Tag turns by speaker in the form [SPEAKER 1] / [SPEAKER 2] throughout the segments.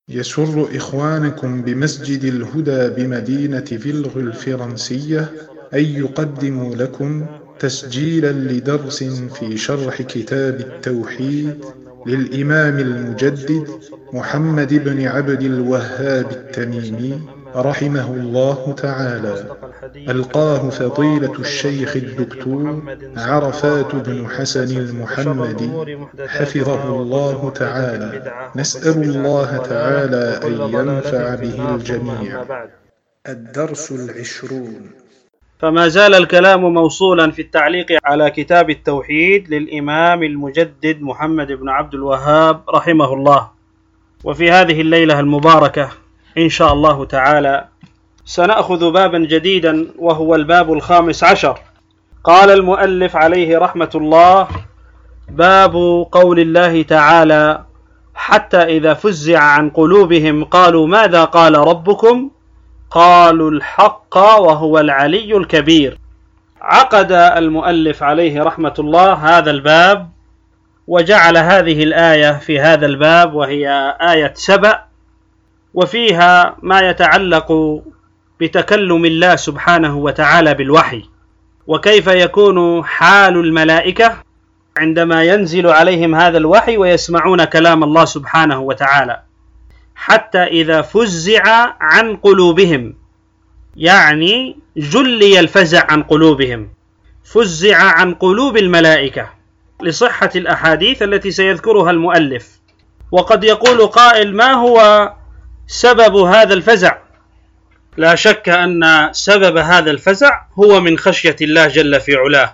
[SPEAKER 1] يسر إخوانكم بمسجد الهدى بمدينة فيلغ الفرنسية أن يقدموا لكم تسجيلا لدرس في شرح كتاب التوحيد للإمام المجدد محمد بن عبد الوهاب التميمي رحمه الله تعالى. ألقاه فضيلة الشيخ الدكتور عرفات بن حسن المحمدي حفظه الله تعالى. نسأل الله تعالى أن ينفع به الجميع. الدرس 20.
[SPEAKER 2] فما زال الكلام موصولا في التعليق على كتاب التوحيد للإمام المجدد محمد بن عبد الوهاب رحمه الله. وفي هذه الليلة المباركة إن شاء الله تعالى سنأخذ بابا جديدا وهو الباب 15. قال المؤلف عليه رحمة الله: باب قول الله تعالى: حتى إذا فزع عن قلوبهم قالوا ماذا قال ربكم قالوا الحق وهو العلي الكبير. عقد المؤلف عليه رحمة الله هذا الباب وجعل هذه الآية في هذا الباب، وهي آية سبأ، وفيها ما يتعلق بتكلم الله سبحانه وتعالى بالوحي، وكيف يكون حال الملائكة عندما ينزل عليهم هذا الوحي ويسمعون كلام الله سبحانه وتعالى. حتى إذا فزع عن قلوبهم، يعني جلي الفزع عن قلوبهم، فزع عن قلوب الملائكة لصحة الأحاديث التي سيذكرها المؤلف. وقد يقول قائل: ما هو سبب هذا الفزع؟ لا شك أن سبب هذا الفزع هو من خشية الله جل في علاه،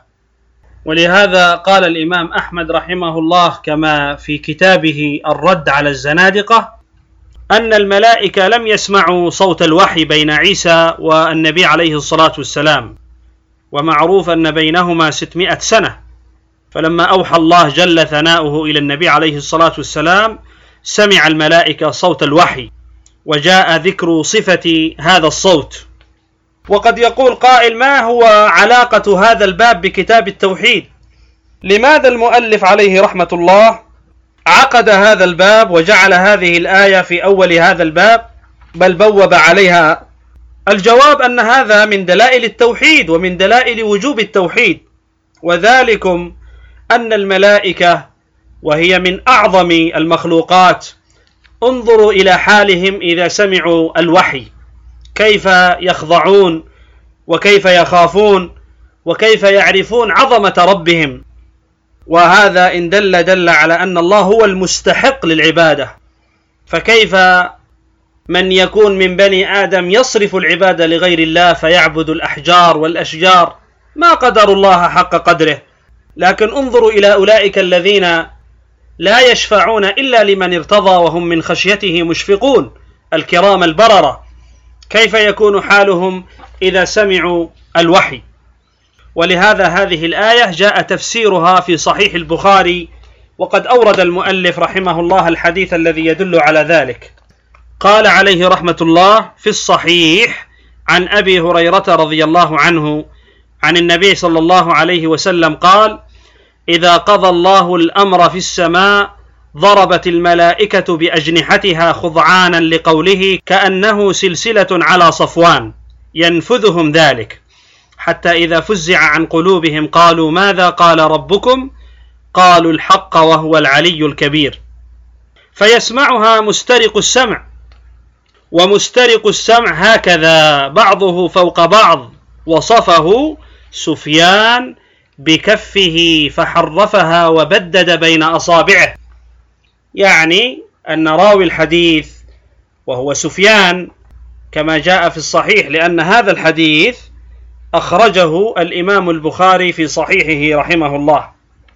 [SPEAKER 2] ولهذا قال الإمام أحمد رحمه الله كما في كتابه الرد على الزنادقة أن الملائكة لم يسمعوا صوت الوحي بين عيسى والنبي عليه الصلاة والسلام، ومعروف أن بينهما 600 سنة. فلما أوحى الله جل ثناؤه إلى النبي عليه الصلاة والسلام سمع الملائكة صوت الوحي، وجاء ذكر صفة هذا الصوت. وقد يقول قائل: ما هو علاقة هذا الباب بكتاب التوحيد؟ لماذا المؤلف عليه رحمة الله عقد هذا الباب وجعل هذه الآية في أول هذا الباب، بل بوب عليها؟ الجواب أن هذا من دلائل التوحيد ومن دلائل وجوب التوحيد، وذلكم أن الملائكة وهي من أعظم المخلوقات انظروا إلى حالهم إذا سمعوا الوحي، كيف يخضعون وكيف يخافون وكيف يعرفون عظمة ربهم. وهذا إن دل على أن الله هو المستحق للعبادة، فكيف من يكون من بني آدم يصرف العبادة لغير الله فيعبد الأحجار والأشجار؟ ما قدر الله حق قدره. لكن انظروا إلى أولئك الذين لا يشفعون إلا لمن ارتضى وهم من خشيته مشفقون، الكرام البررة، كيف يكون حالهم إذا سمعوا الوحي؟ ولهذا هذه الآية جاء تفسيرها في صحيح البخاري، وقد أورد المؤلف رحمه الله الحديث الذي يدل على ذلك. قال عليه رحمة الله في الصحيح عن أبي هريرة رضي الله عنه عن النبي صلى الله عليه وسلم قال: إذا قضى الله الأمر في السماء ضربت الملائكة بأجنحتها خضعانا لقوله كأنه سلسلة على صفوان ينفذهم ذلك، حتى إذا فزع عن قلوبهم قالوا ماذا قال ربكم قالوا الحق وهو العلي الكبير. فيسمعها مسترق السمع، ومسترق السمع هكذا بعضه فوق بعض، وصفه سفيان بكفه فحرفها وبدد بين أصابعه، يعني أن راوي الحديث وهو سفيان كما جاء في الصحيح، لأن هذا الحديث أخرجه الإمام البخاري في صحيحه رحمه الله.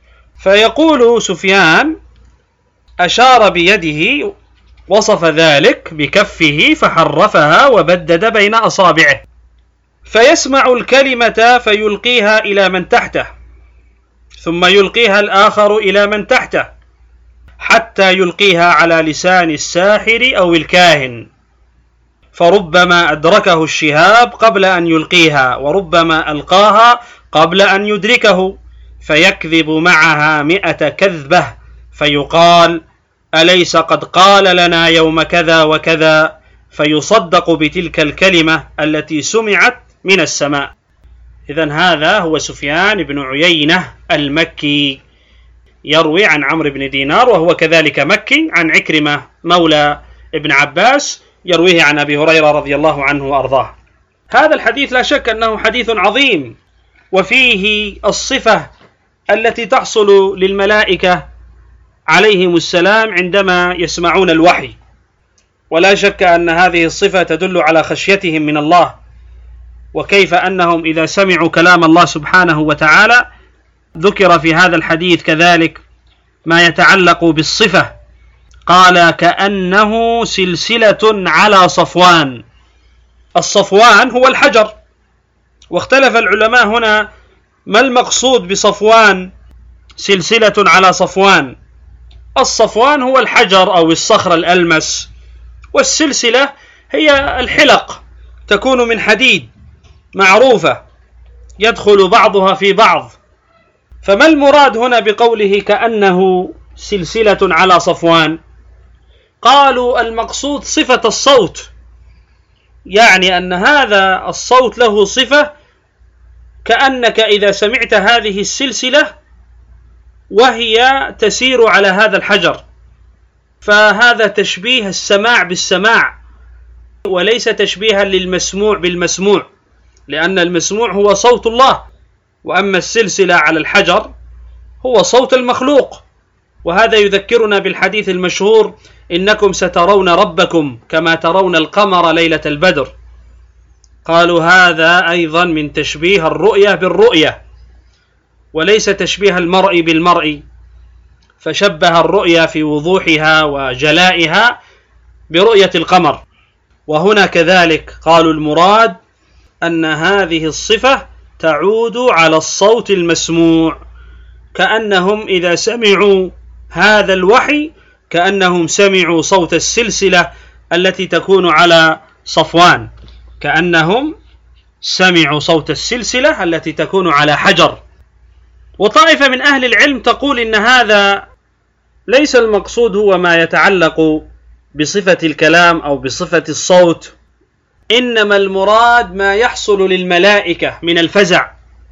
[SPEAKER 2] فيقول سفيان أشار بيده وصف ذلك بكفه فحرفها وبدد بين أصابعه، فيسمع الكلمة فيلقيها إلى من تحته، ثم يلقيها الآخر إلى من تحته، حتى يلقيها على لسان الساحر أو الكاهن، فربما أدركه الشهاب قبل أن يلقيها، وربما ألقاها قبل أن يدركه، فيكذب معها 100 كذبة، فيقال أليس قد قال لنا يوم كذا وكذا، فيصدق بتلك الكلمة التي سمعت من السماء. إذن هذا هو سفيان بن عيينة المكي، يروي عن عمرو بن دينار وهو كذلك مكي، عن عكرمة مولى ابن عباس يرويه عن أبي هريرة رضي الله عنه وأرضاه. هذا الحديث لا شك أنه حديث عظيم، وفيه الصفة التي تحصل للملائكة عليهم السلام عندما يسمعون الوحي، ولا شك أن هذه الصفة تدل على خشيتهم من الله، وكيف أنهم إذا سمعوا كلام الله سبحانه وتعالى ذكر في هذا الحديث كذلك ما يتعلق بالصفة، قال كأنه سلسلة على صفوان. الصفوان هو الحجر، واختلف العلماء هنا ما المقصود بصفوان، سلسلة على صفوان. الصفوان هو الحجر أو الصخر الألمس، والسلسلة هي الحلق تكون من حديد معروفة يدخل بعضها في بعض. فما المراد هنا بقوله كأنه سلسلة على صفوان؟ قالوا المقصود صفة الصوت، يعني أن هذا الصوت له صفة كأنك إذا سمعت هذه السلسلة وهي تسير على هذا الحجر، فهذا تشبيه السماع بالسماع وليس تشبيها للمسموع بالمسموع، لأن المسموع هو صوت الله، وأما السلسلة على الحجر هو صوت المخلوق. وهذا يذكرنا بالحديث المشهور إنكم سترون ربكم كما ترون القمر ليلة البدر. قالوا هذا أيضا من تشبيه الرؤية بالرؤية، وليس تشبيه المرء بالمرء، فشبه الرؤية في وضوحها وجلائها برؤية القمر. وهنا كذلك قالوا المراد أن هذه الصفة تعود على الصوت المسموع، كأنهم إذا سمعوا هذا الوحي كأنهم سمعوا صوت السلسلة التي تكون على صفوان، كأنهم سمعوا صوت السلسلة التي تكون على حجر. وطائفة من أهل العلم تقول إن هذا ليس المقصود هو ما يتعلق بصفة الكلام أو بصفة الصوت، إنما المراد ما يحصل للملائكة من الفزع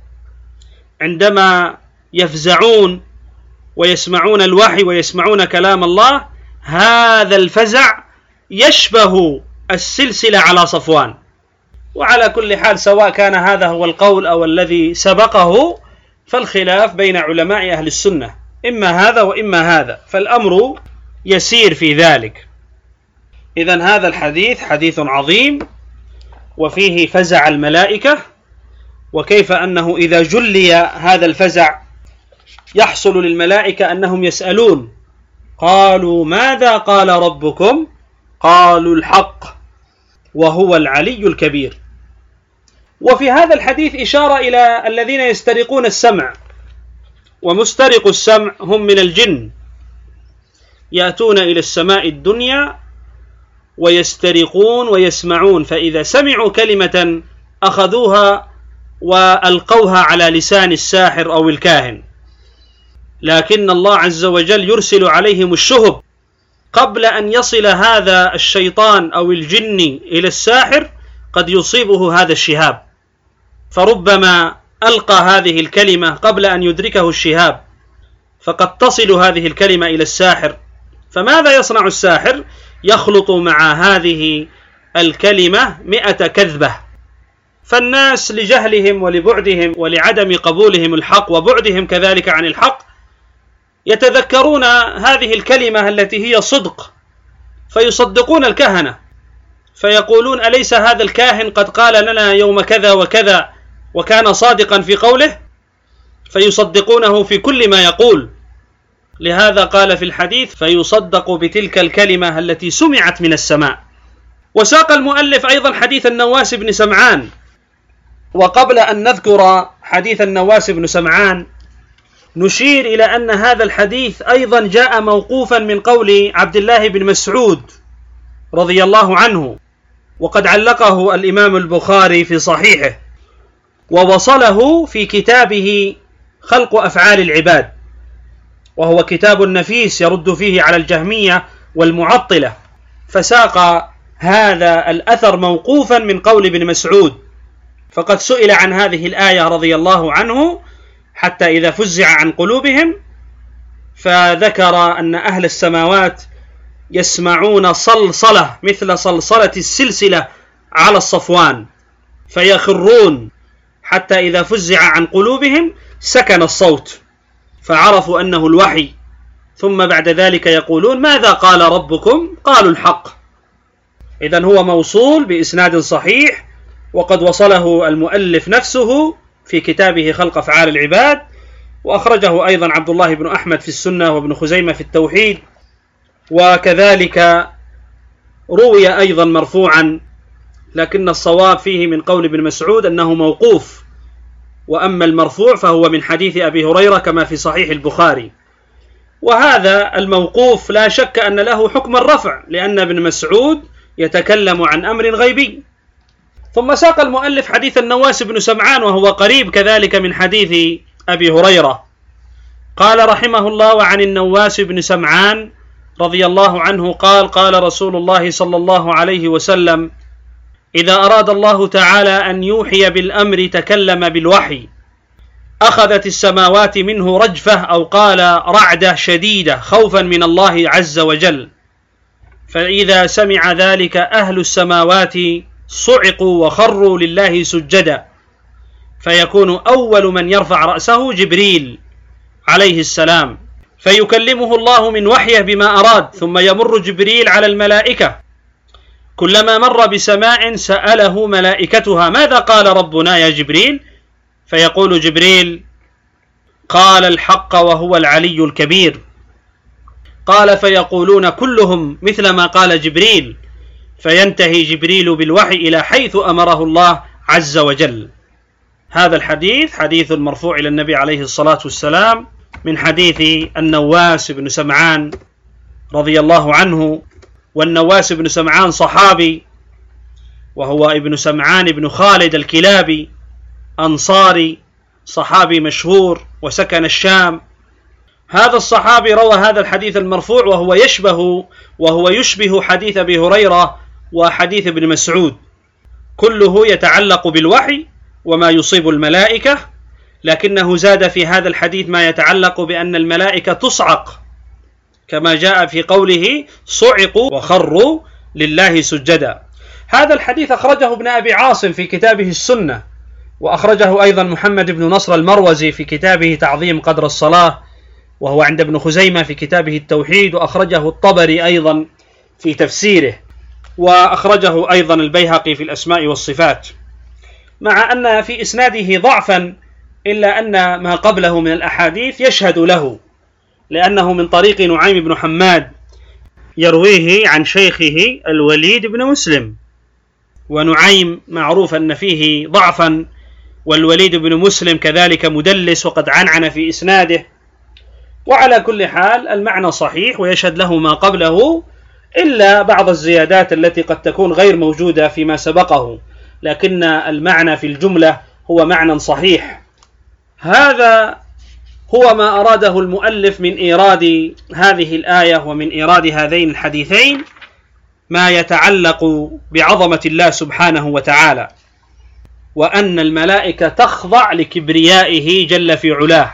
[SPEAKER 2] عندما يفزعون ويسمعون الوحي ويسمعون كلام الله. هذا الفزع يشبه السلسلة على صفوان. وعلى كل حال سواء كان هذا هو القول أو الذي سبقه، فالخلاف بين علماء أهل السنة، إما هذا وإما هذا، فالأمر يسير في ذلك. إذن هذا الحديث حديث عظيم، وفيه فزع الملائكة، وكيف أنه إذا جلي هذا الفزع يحصل للملائكة أنهم يسألون قالوا ماذا قال ربكم؟ قالوا الحق وهو العلي الكبير. وفي هذا الحديث إشارة إلى الذين يسترقون السمع، ومسترق السمع هم من الجن، يأتون إلى السماء الدنيا ويسترقون ويسمعون، فإذا سمعوا كلمة أخذوها وألقوها على لسان الساحر أو الكاهن، لكن الله عز وجل يرسل عليهم الشهب قبل أن يصل هذا الشيطان أو الجن إلى الساحر، قد يصيبه هذا الشهاب، فربما ألقى هذه الكلمة قبل أن يدركه الشهاب، فقد تصل هذه الكلمة إلى الساحر. فماذا يصنع الساحر؟ يخلط مع هذه الكلمة 100 كذبة. فالناس لجهلهم ولبعدهم ولعدم قبولهم الحق وبعدهم كذلك عن الحق يتذكرون هذه الكلمة التي هي صدق، فيصدقون الكهنة، فيقولون أليس هذا الكاهن قد قال لنا يوم كذا وكذا وكان صادقا في قوله؟ فيصدقونه في كل ما يقول. لهذا قال في الحديث فيصدق بتلك الكلمة التي سمعت من السماء. وساق المؤلف أيضا حديث النواس بن سمعان. وقبل أن نذكر حديث النواس بن سمعان نشير إلى أن هذا الحديث أيضا جاء موقوفا من قول عبد الله بن مسعود رضي الله عنه، وقد علقه الإمام البخاري في صحيحه، ووصله في كتابه خلق أفعال العباد. وهو كتاب نفيس يرد فيه على الجهمية والمعطلة، فساق هذا الأثر موقوفا من قول ابن مسعود، فقد سئل عن هذه الآية رضي الله عنه حتى إذا فزع عن قلوبهم، فذكر أن أهل السماوات يسمعون صلصلة مثل صلصلة السلسلة على الصفوان، فيخرون حتى إذا فزع عن قلوبهم سكن الصوت فعرفوا أنه الوحي، ثم بعد ذلك يقولون ماذا قال ربكم؟ قالوا الحق. إذن هو موصول بإسناد صحيح، وقد وصله المؤلف نفسه في كتابه خلق أفعال العباد، وأخرجه أيضا عبد الله بن أحمد في السنة وابن خزيمة في التوحيد، وكذلك روي أيضا مرفوعا، لكن الصواب فيه من قول ابن مسعود أنه موقوف، وأما المرفوع فهو من حديث أبي هريرة كما في صحيح البخاري. وهذا الموقوف لا شك أن له حكم الرفع، لأن ابن مسعود يتكلم عن أمر غيبي. ثم ساق المؤلف حديث النواس بن سمعان، وهو قريب كذلك من حديث أبي هريرة. قال رحمه الله: وعن النواس بن سمعان رضي الله عنه قال: قال رسول الله صلى الله عليه وسلم: إذا أراد الله تعالى أن يوحي بالأمر تكلم بالوحي، أخذت السماوات منه رجفة، أو قال رعدة شديدة، خوفا من الله عز وجل، فإذا سمع ذلك أهل السماوات صعقوا وخروا لله سجدا، فيكون أول من يرفع رأسه جبريل عليه السلام، فيكلمه الله من وحيه بما أراد، ثم يمر جبريل على الملائكة، كلما مر بسماء سأله ملائكتها: ماذا قال ربنا يا جبريل؟ فيقول جبريل: قال الحق وهو العلي الكبير. قال: فيقولون كلهم مثل ما قال جبريل، فينتهي جبريل بالوحي إلى حيث أمره الله عز وجل. هذا الحديث حديث مرفوع إلى النبي عليه الصلاة والسلام من حديث النواس بن سمعان رضي الله عنه. والنواس بن سمعان صحابي، وهو ابن سمعان بن خالد الكلابي، أنصاري، صحابي مشهور وسكن الشام. هذا الصحابي روى هذا الحديث المرفوع، وهو يشبه حديث أبي هريرة وحديث ابن مسعود، كله يتعلق بالوحي وما يصيب الملائكة، لكنه زاد في هذا الحديث ما يتعلق بأن الملائكة تصعق، كما جاء في قوله: صعقوا وخروا لله سجدا. هذا الحديث أخرجه ابن أبي عاصم في كتابه السنة، وأخرجه أيضا محمد بن نصر المروزي في كتابه تعظيم قدر الصلاة، وهو عند ابن خزيمة في كتابه التوحيد، وأخرجه الطبري أيضا في تفسيره، وأخرجه أيضا البيهقي في الأسماء والصفات، مع أن في إسناده ضعفا، إلا أن ما قبله من الأحاديث يشهد له، لأنه من طريق نعيم بن حماد يرويه عن شيخه الوليد بن مسلم، ونعيم معروف أن فيه ضعفا، والوليد بن مسلم كذلك مدلس وقد عنعن في إسناده. وعلى كل حال المعنى صحيح ويشهد له ما قبله، إلا بعض الزيادات التي قد تكون غير موجودة فيما سبقه، لكن المعنى في الجملة هو معنى صحيح. هذا هو ما أراده المؤلف من إيراد هذه الآية ومن إيراد هذين الحديثين، ما يتعلق بعظمة الله سبحانه وتعالى، وأن الملائكة تخضع لكبريائه جل في علاه.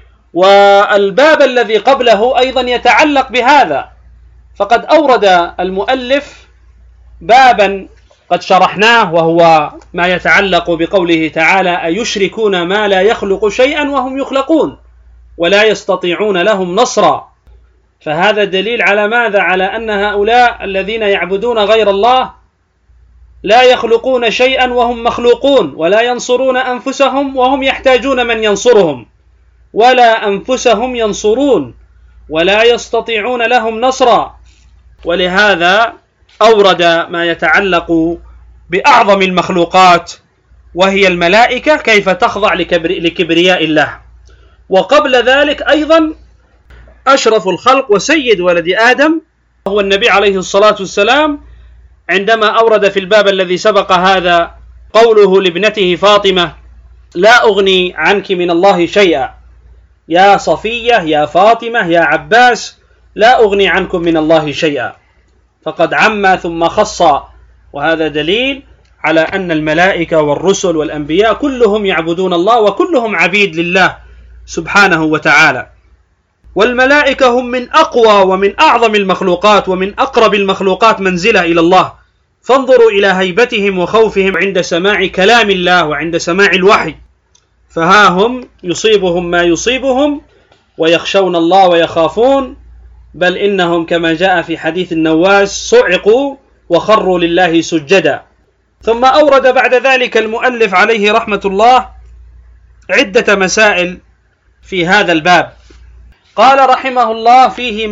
[SPEAKER 2] والباب الذي قبله أيضا يتعلق بهذا، فقد أورد المؤلف بابا قد شرحناه، وهو ما يتعلق بقوله تعالى: أيشركون ما لا يخلق شيئا وهم يخلقون ولا يستطيعون لهم نصرا. فهذا دليل على ماذا؟ على أن هؤلاء الذين يعبدون غير الله لا يخلقون شيئا وهم مخلوقون، ولا ينصرون أنفسهم وهم يحتاجون من ينصرهم، ولا أنفسهم ينصرون، ولا يستطيعون لهم نصرا. ولهذا أورد ما يتعلق بأعظم المخلوقات وهي الملائكة، كيف تخضع لكبرياء الله. وقبل ذلك أيضا أشرف الخلق وسيد ولد آدم هو النبي عليه الصلاة والسلام، عندما أورد في الباب الذي سبق هذا قوله لابنته فاطمة: لا أغني عنك من الله شيئا، يا صفية يا فاطمة يا عباس لا أغني عنكم من الله شيئا، فقد عم ثم خص، وهذا دليل على أن الملائكة والرسل والأنبياء كلهم يعبدون الله وكلهم عبيد لله سبحانه وتعالى. والملائكة هم من أقوى ومن أعظم المخلوقات ومن أقرب المخلوقات منزلة إلى الله، فانظروا إلى هيبتهم وخوفهم عند سماع كلام الله وعند سماع الوحي، فها هم يصيبهم ما يصيبهم ويخشون الله ويخافون، بل إنهم كما جاء في حديث النواس صعقوا وخروا لله سجدا. ثم أورد بعد ذلك المؤلف عليه رحمة الله عدة مسائل في هذا الباب. قال رحمه الله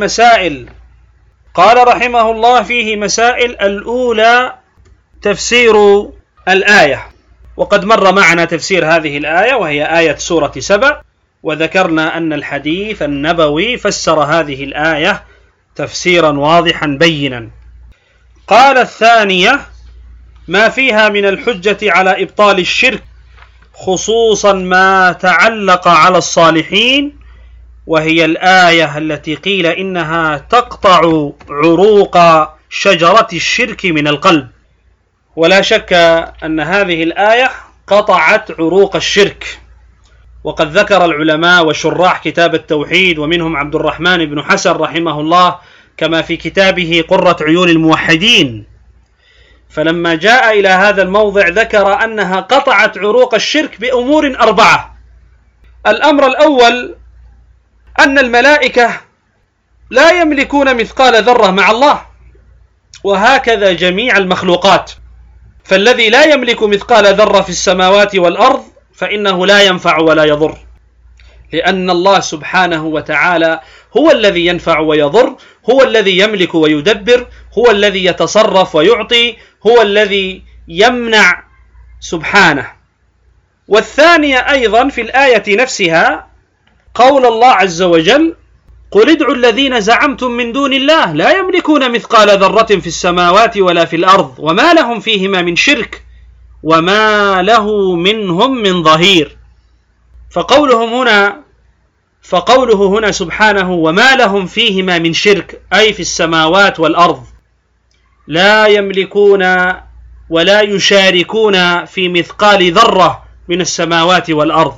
[SPEAKER 2] فيه مسائل. الأولى تفسير الآية، وقد مر معنا تفسير هذه الآية وهي آية سورة سبأ، وذكرنا أن الحديث النبوي فسر هذه الآية تفسيرا واضحا بينا. قال الثانية ما فيها من الحجة على إبطال الشرك، خصوصا ما تعلق على الصالحين، وهي الآية التي قيل إنها تقطع عروق شجرة الشرك من القلب. ولا شك أن هذه الآية قطعت عروق الشرك، وقد ذكر العلماء وشراح كتاب التوحيد ومنهم عبد الرحمن بن حسن رحمه الله كما في كتابه قرة عيون الموحدين، فلما جاء إلى هذا الموضع ذكر أنها قطعت عروق الشرك بأمور 4. الأمر الأول أن الملائكة لا يملكون مثقال ذرة مع الله، وهكذا جميع المخلوقات، فالذي لا يملك مثقال ذرة في السماوات والأرض فإنه لا ينفع ولا يضر، لأن الله سبحانه وتعالى هو الذي ينفع ويضر، هو الذي يملك ويدبر، هو الذي يتصرف ويعطي، هو الذي يمنع سبحانه. والثانية أيضا في الآية نفسها قول الله عز وجل قل ادعوا الذين زعمتم من دون الله لا يملكون مثقال ذرة في السماوات ولا في الأرض وما لهم فيهما من شرك وما له منهم من ظهير. فقوله هنا سبحانه وما لهم فيهما من شرك، أي في السماوات والأرض، لا يملكون ولا يشاركون في مثقال ذرة من السماوات والأرض.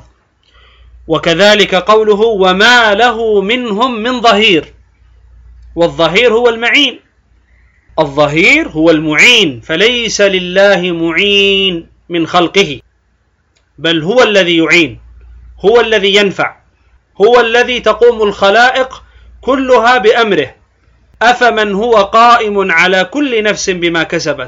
[SPEAKER 2] وكذلك قوله وما له منهم من ظهير، والظهير هو المعين، الظهير هو المعين، فليس لله معين من خلقه، بل هو الذي يعين، هو الذي ينفع، هو الذي تقوم الخلائق كلها بأمره. أفمن هو قائم على كل نفس بما كسبت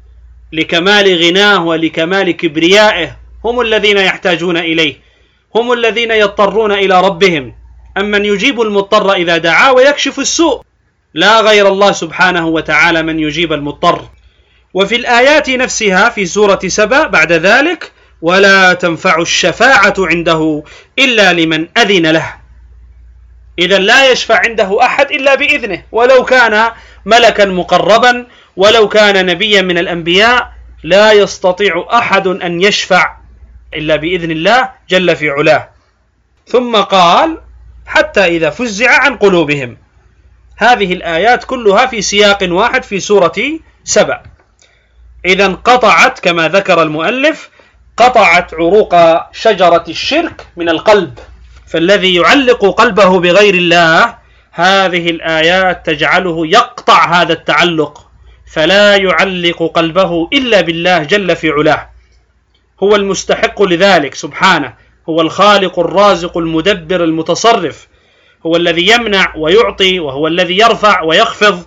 [SPEAKER 2] لكمال غناه ولكمال كبريائه هم الذين يحتاجون إليه، هم الذين يضطرون إلى ربهم، أمن يجيب المضطر إذا دعاه ويكشف السوء، لا غير الله سبحانه وتعالى من يجيب المضطر. وفي الآيات نفسها في سورة سبأ بعد ذلك ولا تنفع الشفاعة عنده إلا لمن أذن له، إذا لا يشفع عنده أحد إلا بإذنه، ولو كان ملكا مقربا ولو كان نبيا من الأنبياء لا يستطيع أحد أن يشفع إلا بإذن الله جل في علاه. ثم قال حتى إذا فزع عن قلوبهم. هذه الآيات كلها في سياق واحد في سورة سبأ. إذا قطعت كما ذكر المؤلف، قطعت عروق شجرة الشرك من القلب، فالذي يعلق قلبه بغير الله هذه الآيات تجعله يقطع هذا التعلق، فلا يعلق قلبه إلا بالله جل في علاه، هو المستحق لذلك سبحانه، هو الخالق الرازق المدبر المتصرف، هو الذي يمنع ويعطي، وهو الذي يرفع ويخفض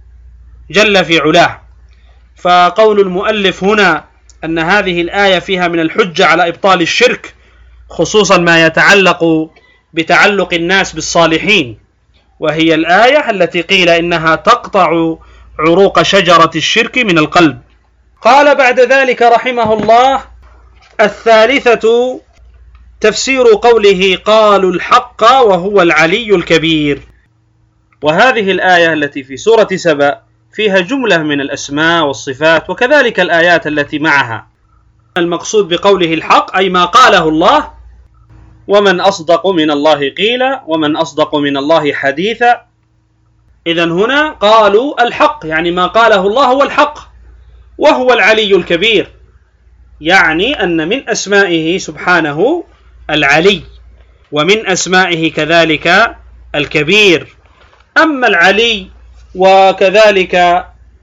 [SPEAKER 2] جل في علاه. فقول المؤلف هنا أن هذه الآية فيها من الحجة على إبطال الشرك، خصوصا ما يتعلق بتعلق الناس بالصالحين، وهي الآية التي قيل إنها تقطع عروق شجرة الشرك من القلب. قال بعد ذلك رحمه الله الثالثة تفسير قوله قالوا الحق وهو العلي الكبير. وهذه الآية التي في سورة سبأ فيها جملة من الأسماء والصفات، وكذلك الآيات التي معها. المقصود بقوله الحق أي ما قاله الله ومن أصدق من الله قيلا ومن أصدق من الله حديثا. إذن هنا قالوا الحق، يعني ما قاله الله هو الحق، وهو العلي الكبير، يعني أن من أسمائه سبحانه العلي، ومن أسمائه كذلك الكبير. أما العلي وكذلك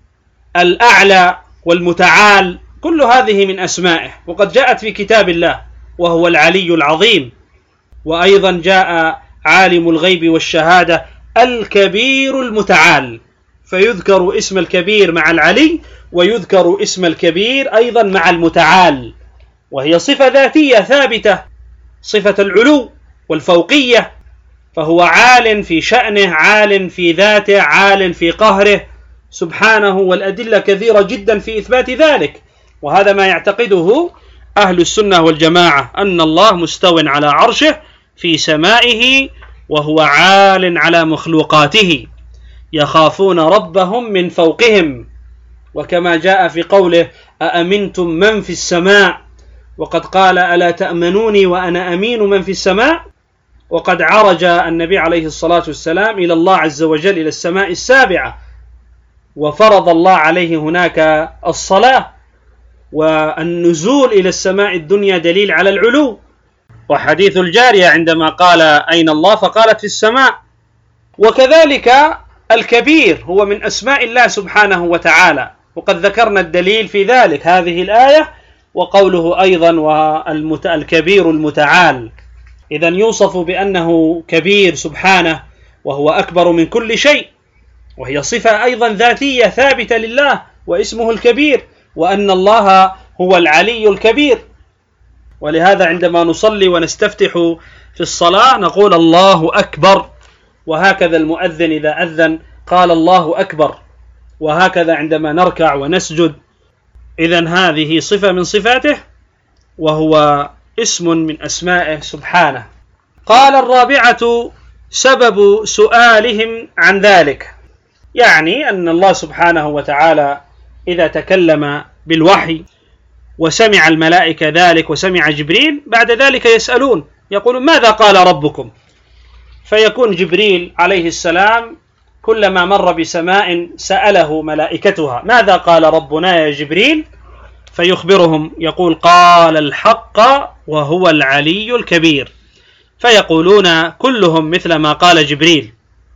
[SPEAKER 2] الأعلى والمتعال كل هذه من أسمائه، وقد جاءت في كتاب الله وهو العلي العظيم. وأيضا جاء عالم الغيب والشهادة الكبير المتعال، فيذكر اسم الكبير مع العلي، ويذكر اسم الكبير أيضا مع المتعال، وهي صفة ذاتية ثابتة، صفة العلو والفوقية، فهو عال في شأنه، عال في ذاته، عال في قهره سبحانه، والأدلة كثيرة جدا في إثبات ذلك. وهذا ما يعتقده أهل السنة والجماعة، أن الله مستو على عرشه في سمائه، وهو عال على مخلوقاته، يخافون ربهم من فوقهم، وكما جاء في قوله أأمنتم من في السماء، وقد قال ألا تأمنوني وأنا أمين من في السماء. وقد عرج النبي عليه الصلاة والسلام إلى الله عز وجل إلى السماء السابعة، وفرض الله عليه هناك الصلاة، والنزول إلى السماء الدنيا دليل على العلو. وحديث الجارية عندما قال أين الله فقالت في السماء. وكذلك الكبير هو من أسماء الله سبحانه وتعالى، وقد ذكرنا الدليل في ذلك، هذه الآية وقوله أيضا والكبير المتعال. إذن يوصف بأنه كبير سبحانه، وهو أكبر من كل شيء، وهي صفة أيضا ذاتية ثابتة لله، واسمه الكبير، وأن الله هو العلي الكبير. ولهذا عندما نصلي ونستفتح في الصلاة نقول الله أكبر، وهكذا المؤذن إذا أذن قال الله أكبر، وهكذا عندما نركع ونسجد. إذن هذه صفة من صفاته، وهو اسم من أسمائه سبحانه. قال الرابعة سبب سؤالهم عن ذلك، يعني أن الله سبحانه وتعالى إذا تكلم بالوحي وسمع الملائكة ذلك وسمع جبريل، بعد ذلك يسألون يقولون ماذا قال ربكم؟ فيكون جبريل عليه السلام كلما مر بسماء سأله ملائكتها ماذا قال ربنا يا جبريل؟ فيخبرهم يقول قال الحق وهو العلي الكبير، فيقولون كلهم مثل ما قال جبريل،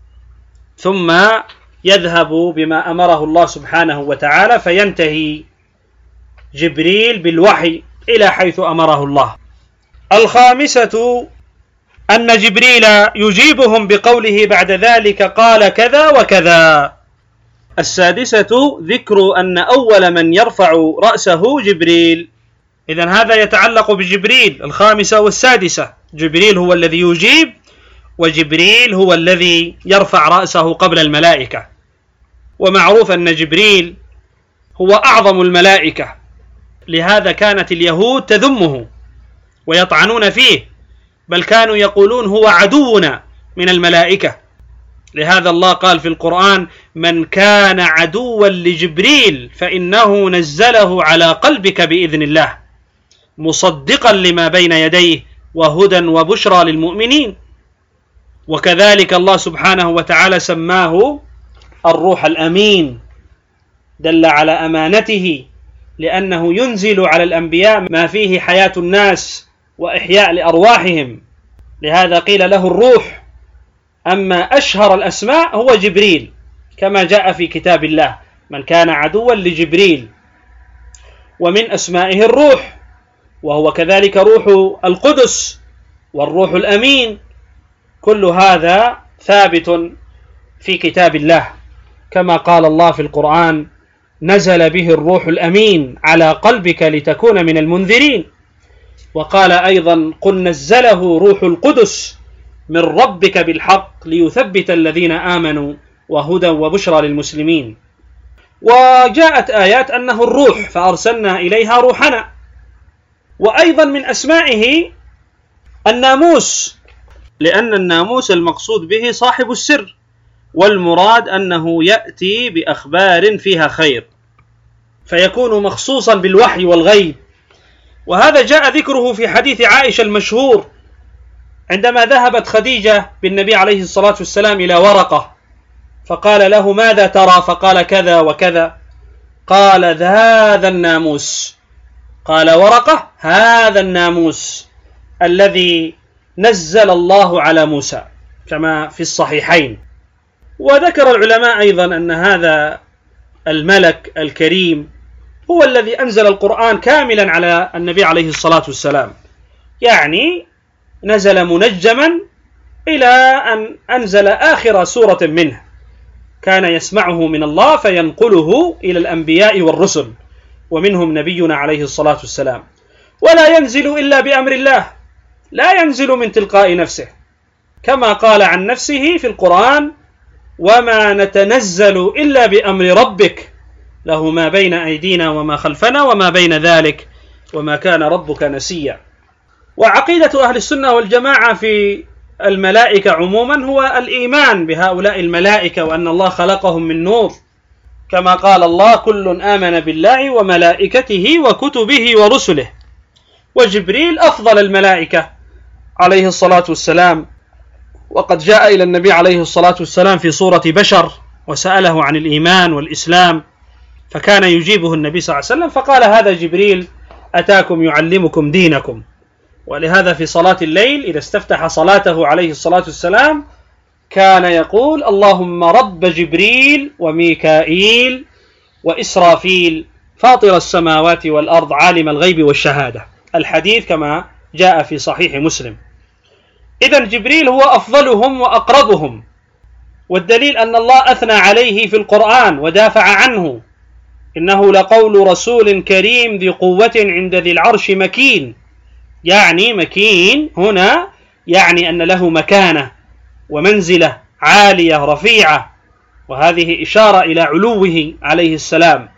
[SPEAKER 2] ثم يذهب بما أمره الله سبحانه وتعالى، فينتهي جبريل بالوحي إلى حيث أمره الله. الخامسة أن جبريل يجيبهم بقوله بعد ذلك قال كذا وكذا. السادسة ذكر أن أول من يرفع رأسه جبريل، إذن هذا يتعلق بجبريل. الخامسة والسادسة، جبريل هو الذي يجيب، وجبريل هو الذي يرفع رأسه قبل الملائكة. ومعروف أن جبريل هو أعظم الملائكة، لهذا كانت اليهود تذمه ويطعنون فيه، بل كانوا يقولون هو عدونا من الملائكة. لهذا الله قال في القرآن من كان عدوا لجبريل فإنه نزله على قلبك بإذن الله مصدقا لما بين يديه وهدى وبشرى للمؤمنين. وكذلك الله سبحانه وتعالى سماه الروح الأمين، دل على أمانته، لأنه ينزل على الأنبياء ما فيه حياة الناس وإحياء لأرواحهم، لهذا قيل له الروح. أما أشهر الأسماء هو جبريل، كما جاء في كتاب الله من كان عدوا لجبريل. ومن أسمائه الروح، وهو كذلك روح القدس والروح الأمين، كل هذا ثابت في كتاب الله، كما قال الله في القرآن نزل به الروح الأمين على قلبك لتكون من المنذرين. وقال أيضا قل نزله روح القدس من ربك بالحق ليثبت الذين آمنوا وهدى وبشرى للمسلمين. وجاءت آيات أنه الروح فأرسلنا إليها روحنا. وأيضا من أسمائه الناموس، لأن الناموس المقصود به صاحب السر، والمراد أنه يأتي بأخبار فيها خير، فيكون مخصوصا بالوحي والغيب. وهذا جاء ذكره في حديث عائشة المشهور عندما ذهبت خديجة بالنبي عليه الصلاة والسلام إلى ورقة فقال له ماذا ترى؟ فقال كذا وكذا. قال هذا الناموس. قال ورقة هذا الناموس الذي نزل الله على موسى كما في الصحيحين. وذكر العلماء أيضا أن هذا الملك الكريم هو الذي أنزل القرآن كاملا على النبي عليه الصلاة والسلام، يعني نزل منجما إلى أن أنزل آخر سورة منه، كان يسمعه من الله فينقله إلى الأنبياء والرسل، ومنهم نبينا عليه الصلاة والسلام. ولا ينزل إلا بأمر الله، لا ينزل من تلقاء نفسه، كما قال عن نفسه في القرآن وما نتنزل إلا بأمر ربك له ما بين أيدينا وما خلفنا وما بين ذلك وما كان ربك نسيا. وعقيدة أهل السنة والجماعة في الملائكة عموما هو الإيمان بهؤلاء الملائكة وأن الله خلقهم من نور، كما قال الله كل آمن بالله وملائكته وكتبه ورسله. وجبريل أفضل الملائكة عليه الصلاة والسلام، وقد جاء إلى النبي عليه الصلاة والسلام في صورة بشر وسأله عن الإيمان والإسلام، فكان يجيبه النبي صلى الله عليه وسلم، فقال هذا جبريل أتاكم يعلمكم دينكم. ولهذا في صلاة الليل إذا استفتح صلاته عليه الصلاة والسلام كان يقول اللهم رب جبريل وميكائيل وإسرافيل فاطر السماوات والأرض عالم الغيب والشهادة، الحديث كما جاء في صحيح مسلم. إذن جبريل هو أفضلهم وأقربهم، والدليل أن الله أثنى عليه في القرآن ودافع عنه، إنه لقول رسول كريم ذي قوة عند ذي العرش مكين. يعني مكين هنا يعني أن له مكانة ومنزلة عالية رفيعة، وهذه إشارة إلى علوه عليه السلام.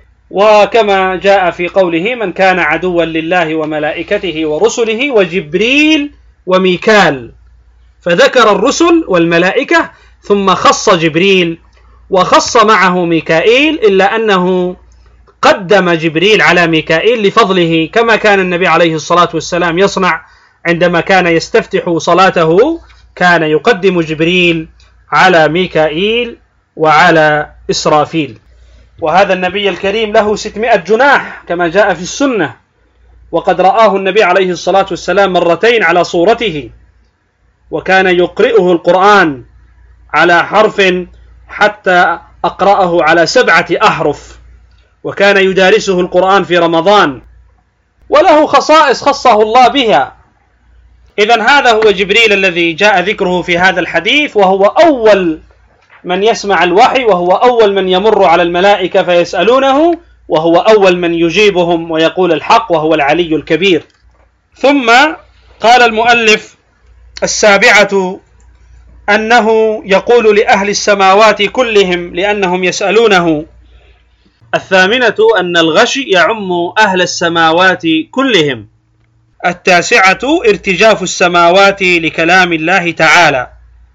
[SPEAKER 2] وكما جاء في قوله من كان عدوا لله وملائكته ورسله وجبريل وميكال، فذكر الرسل والملائكة ثم خص جبريل وخص معه ميكائيل، إلا أنه قدم جبريل على ميكائيل لفضله، كما كان النبي عليه الصلاة والسلام يصنع عندما كان يستفتح صلاته، كان يقدم جبريل على ميكائيل وعلى إسرافيل. وهذا النبي الكريم له 600 جناح كما جاء في السنة، وقد رآه النبي عليه الصلاة والسلام مرتين على صورته، وكان يقرئه القرآن على حرف حتى أقرأه على 7 أحرف، وكان يدارسه القرآن في رمضان، وله خصائص خصه الله بها. إذن هذا هو جبريل الذي جاء ذكره في هذا الحديث، وهو أول من يسمع الوحي، وهو أول من يمر على الملائكة فيسألونه، وهو أول من يجيبهم ويقول الحق، وهو العلي الكبير. ثم قال المؤلف 7 أنه يقول لأهل السماوات كلهم لأنهم يسألونه. 8 أن الغشي يعم أهل السماوات كلهم. 9 ارتجاف السماوات لكلام الله تعالى.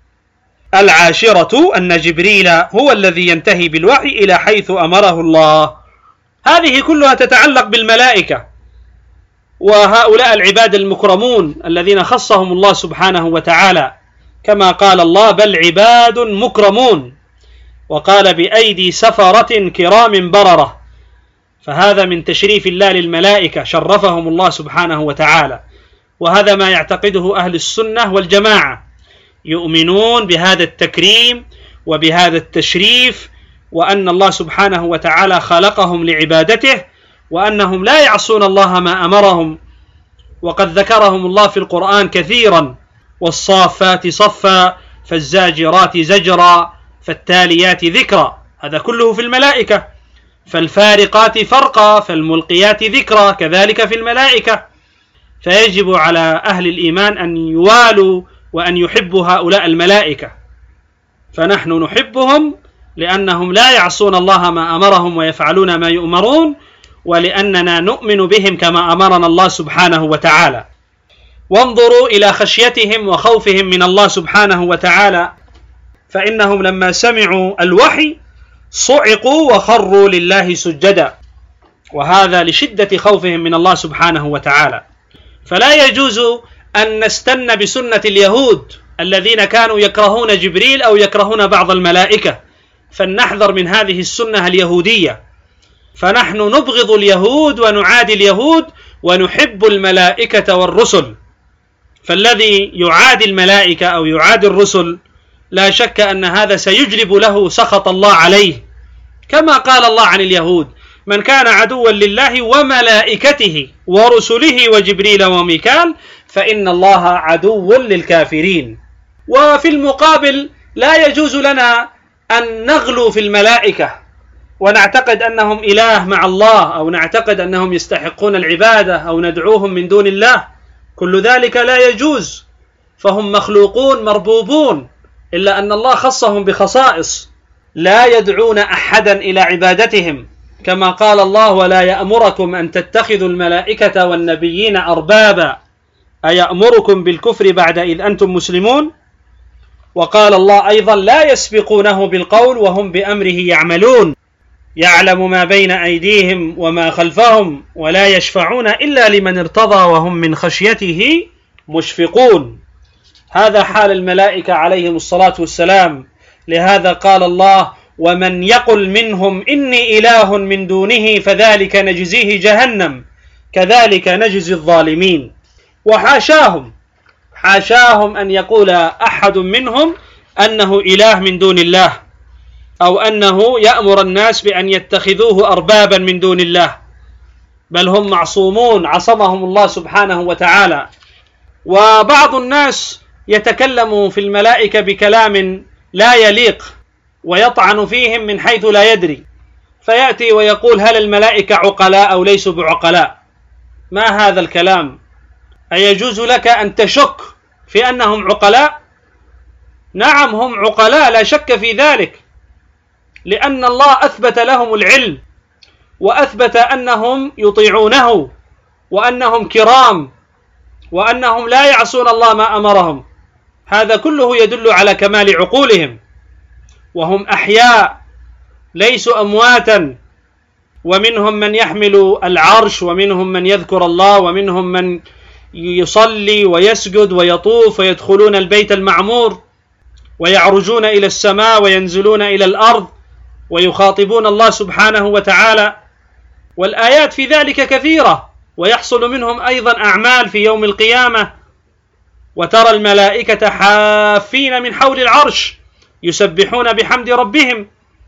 [SPEAKER 2] 10 أن جبريل هو الذي ينتهي بالوحي إلى حيث أمره الله. هذه كلها تتعلق بالملائكة، وهؤلاء العباد المكرمون الذين خصهم الله سبحانه وتعالى، كما قال الله بل عباد مكرمون، وقال بأيدي سفرة كرام بررة، فهذا من تشريف الله للملائكة، شرفهم الله سبحانه وتعالى. وهذا ما يعتقده أهل السنة والجماعة، يؤمنون بهذا التكريم وبهذا التشريف، وأن الله سبحانه وتعالى خلقهم لعبادته، وأنهم لا يعصون الله ما أمرهم. وقد ذكرهم الله في القرآن كثيرا: والصافات صفا فالزاجرات زجرا فالتاليات ذكرا، هذا كله في الملائكة. فالفارقات فرقا فالملقيات ذكرا، كذلك في الملائكة. فيجب على أهل الإيمان أن يوالوا وأن يحبوا هؤلاء الملائكة، فنحن نحبهم لأنهم لا يعصون الله ما أمرهم ويفعلون ما يؤمرون، ولأننا نؤمن بهم كما أمرنا الله سبحانه وتعالى. وانظروا إلى خشيتهم وخوفهم من الله سبحانه وتعالى، فإنهم لما سمعوا الوحي صعقوا وخروا لله سجدا، وهذا لشدة خوفهم من الله سبحانه وتعالى. فلا يجوز أن نستن بسنة اليهود الذين كانوا يكرهون جبريل أو يكرهون بعض الملائكة، فلنحذر من هذه السنة اليهودية. فنحن نبغض اليهود ونعادي اليهود ونحب الملائكة والرسل. فالذي يعادي الملائكة أو يعادي الرسل لا شك أن هذا سيجلب له سخط الله عليه، كما قال الله عن اليهود: من كان عدوا لله وملائكته ورسله وجبريل وميكال فإن الله عدو للكافرين. وفي المقابل لا يجوز لنا أن نغلو في الملائكة ونعتقد أنهم إله مع الله، أو نعتقد أنهم يستحقون العبادة، أو ندعوهم من دون الله. كل ذلك لا يجوز، فهم مخلوقون مربوبون، إلا أن الله خصهم بخصائص لا يدعون أحدا إلى عبادتهم، كما قال الله: ولا يأمركم أن تتخذوا الملائكة والنبيين أربابا أيأمركم بالكفر بعد إذ أنتم مسلمون. وقال الله أيضا: لا يسبقونه بالقول وهم بأمره يعملون، يعلم ما بين أيديهم وما خلفهم ولا يشفعون إلا لمن ارتضى وهم من خشيته مشفقون. هذا حال الملائكة عليهم الصلاة والسلام. لهذا قال الله: ومن يقل منهم إني إله من دونه فذلك نجزيه جهنم كذلك نجزي الظالمين. وحاشاهم أن يقول أحد منهم أنه إله من دون الله، أو أنه يأمر الناس بأن يتخذوه أربابا من دون الله، بل هم معصومون عصمهم الله سبحانه وتعالى. وبعض الناس يتكلم في الملائكة بكلام لا يليق ويطعن فيهم من حيث لا يدري، فيأتي ويقول: هل الملائكة عقلاء أو ليسوا بعقلاء؟ ما هذا الكلام؟ أيجوز لك أن تشك في أنهم عقلاء؟ نعم، هم عقلاء لا شك في ذلك، لأن الله أثبت لهم العلم، وأثبت أنهم يطيعونه، وأنهم كرام، وأنهم لا يعصون الله ما أمرهم. هذا كله يدل على كمال عقولهم، وهم أحياء ليسوا أمواتا، ومنهم من يحمل العرش، ومنهم من يذكر الله، ومنهم من يصلي ويسجد ويطوف ويدخلون البيت المعمور ويعرجون إلى السماء وينزلون إلى الأرض ويخاطبون الله سبحانه وتعالى. والآيات في ذلك كثيرة، ويحصل منهم أيضا أعمال في يوم القيامة. وترى الملائكة حافين من حول العرش يسبحون بحمد ربهم.